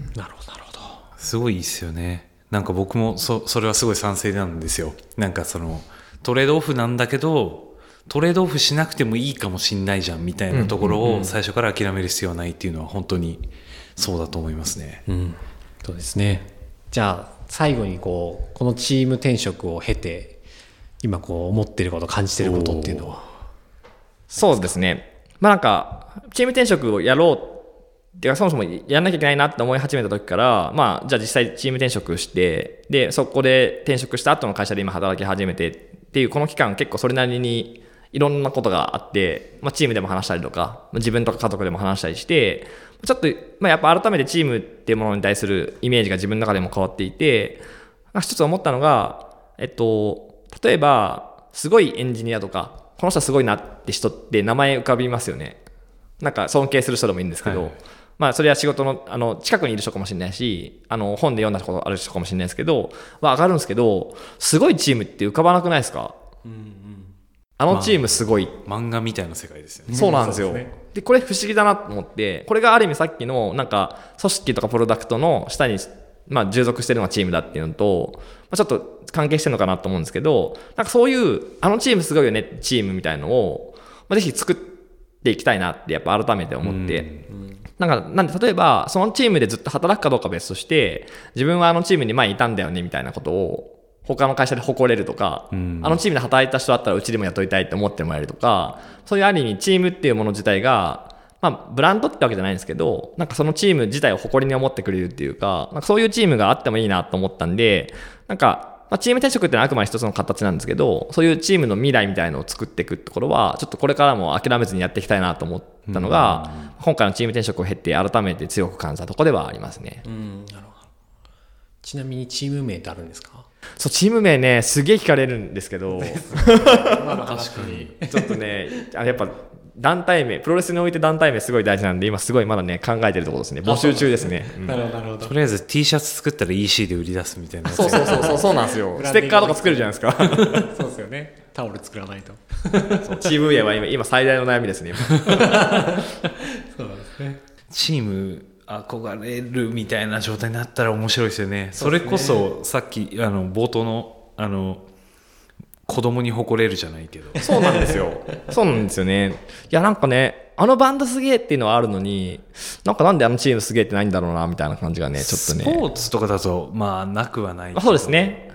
なるほどなるほど。 すごいいいっすよね。なんか僕も そ, それはすごい賛成なんですよ。なんかそのトレードオフなんだけどトレードオフしなくてもいいかもしんないじゃんみたいなところを最初から諦める必要はないっていうのは本当にそうだと思いますね。 うん、そうですね。じゃあ最後にこうこのチーム転職を経て今こう思っていること感じていることっていうのは。 そうですね、まあなんかチーム転職をやろうってかそもそもやんなきゃいけないなって思い始めた時から、まあじゃあ実際チーム転職して、でそこで転職した後の会社で今働き始めてっていうこの期間結構それなりにいろんなことがあって、まあ、チームでも話したりとか自分とか家族でも話したりして、ちょっと、まあ、やっぱ改めてチームっていうものに対するイメージが自分の中でも変わっていて、一つ思ったのが、えっと、例えばすごいエンジニアとかこの人はすごいなって人って名前浮かびますよね。なんか尊敬する人でもいいんですけど、はい、まあ、それは仕事 の, あの近くにいる人かもしれないし、あの本で読んだことある人かもしれないですけど、まあ、上がるんですけど、すごいチームって浮かばなくないですか？うんうん、あのチームすごい、 まあ、漫画みたいな世界ですよね。 そうなんですよ。で、でこれ不思議だなと思って、これがある意味さっきのなんか組織とかプロダクトの下に、まあ、従属してるのがチームだっていうのと、まあ、ちょっと関係してるのかなと思うんですけど、なんかそういうあのチームすごいよねチームみたいのを、まあ、ぜひ作っていきたいなってやっぱ改めて思って、うん、なんかなんで例えばそのチームでずっと働くかどうかは別として、自分はあのチームに前いたんだよねみたいなことを他の会社で誇れるとか、うん、あのチームで働いた人だったらうちでも雇いたいって思ってもらえるとか、そういうある意味チームっていうもの自体が、まあ、ブランドってわけじゃないんですけど、なんかそのチーム自体を誇りに思ってくれるっていうか、なんかそういうチームがあってもいいなと思ったんで、なんかまあ、チーム転職ってのはあくまで一つの形なんですけど、そういうチームの未来みたいのを作っていくところはちょっとこれからも諦めずにやっていきたいなと思ったのが、うん、今回のチーム転職を経て改めて強く感じたところではありますね。うん、なるほど。 ちなみにチーム名ってあるんですか？ そう、チーム名ねすげえ聞かれるんですけど確かにちょっとねあやっぱ団体名、プロレスにおいて団体名すごい大事なんで、今すごいまだね考えてるところですね。募集中ですね。うん、 なるほどなるほど。 とりあえず T シャツ作ったら イーシー で売り出すみたいな。 そうそうそうそうそうなんですよ。ステッカーとか作るじゃないですか。 そうですよね。タオル作らないと。 そうチーム名は 今, 今最大の悩みですね。 そうなんですね。 チーム憧れるみたいな状態になったら面白いですよね。それこそさっきあの冒頭のあの子供に誇れるじゃないけど、 そうなんですよ。そうなんですよね。いやなんかね、あのバンドすげえっていうのはあるのに、なんかなんであのチームすげえってないんだろうなみたいな感じがね、ちょっとね。 スポーツとかだとまあなくはないけど。 そうですね。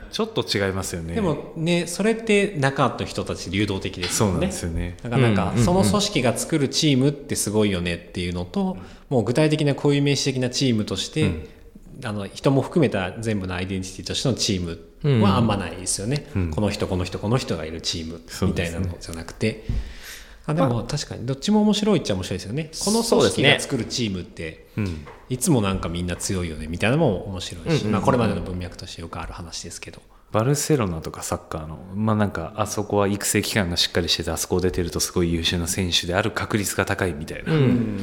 ちょっと違いますよね。 でもね、それって中の人たち流動的ですよね。 そうなんですよね。 だからなんかうんその組織が作るチームってすごいよねっていうのと、もう具体的な固有名詞的なチームとして、うん、あの人も含めた全部のアイデンティティとしてのチームはあんまないですよね、うん、この人この人この人がいるチームみたいなのじゃなくて、あでも確かにどっちも面白いっちゃ面白いですよね。この組織が作るチームっていつもなんかみんな強いよねみたいなのも面白いし、まあ、これまでの文脈としてよくある話ですけど、 バルセロナとかサッカーの、まあ、なんかあそこは育成機関がしっかりしてて、あそこを出てるとすごい優秀な選手である確率が高いみたいな、うん、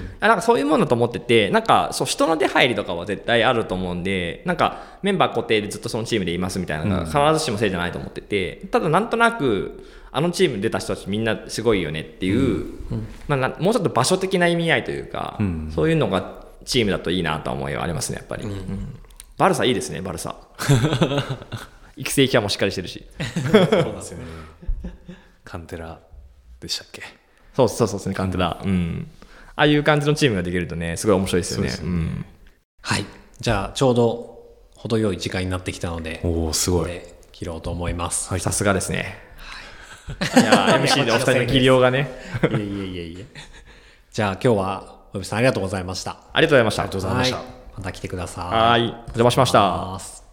なんかそういうものだと思ってて、なんかそう人の出入りとかは絶対あると思うんで、なんかメンバー固定でずっとそのチームでいますみたいなのが必ずしもせいじゃないと思ってて、ただなんとなくあのチームに出た人たちみんなすごいよねっていう、うんまあ、もうちょっと場所的な意味合いというか、うん、そういうのがチームだといいなと思いはありますねやっぱり、うんうん、バルサいいですねバルサ育成機関もしっかりしてるしそうですよね。カンテラでしたっけ。 そうそうそうですねカンテラ、うん、ああいう感じのチームができるとねすごい面白いですよね。 そうですよね、うん、はい。じゃあちょうど程よい時間になってきたので、 おーすごい、 ここで切ろうと思います。 はい、さすがですね、はい、いや エムシー でお二人の技量がねいえいえいえいえじゃあ今日は小渕さんありがとうございました。 ありがとうございました。 ありがとうございました、 はい、また来てください。 はい、お邪魔しました。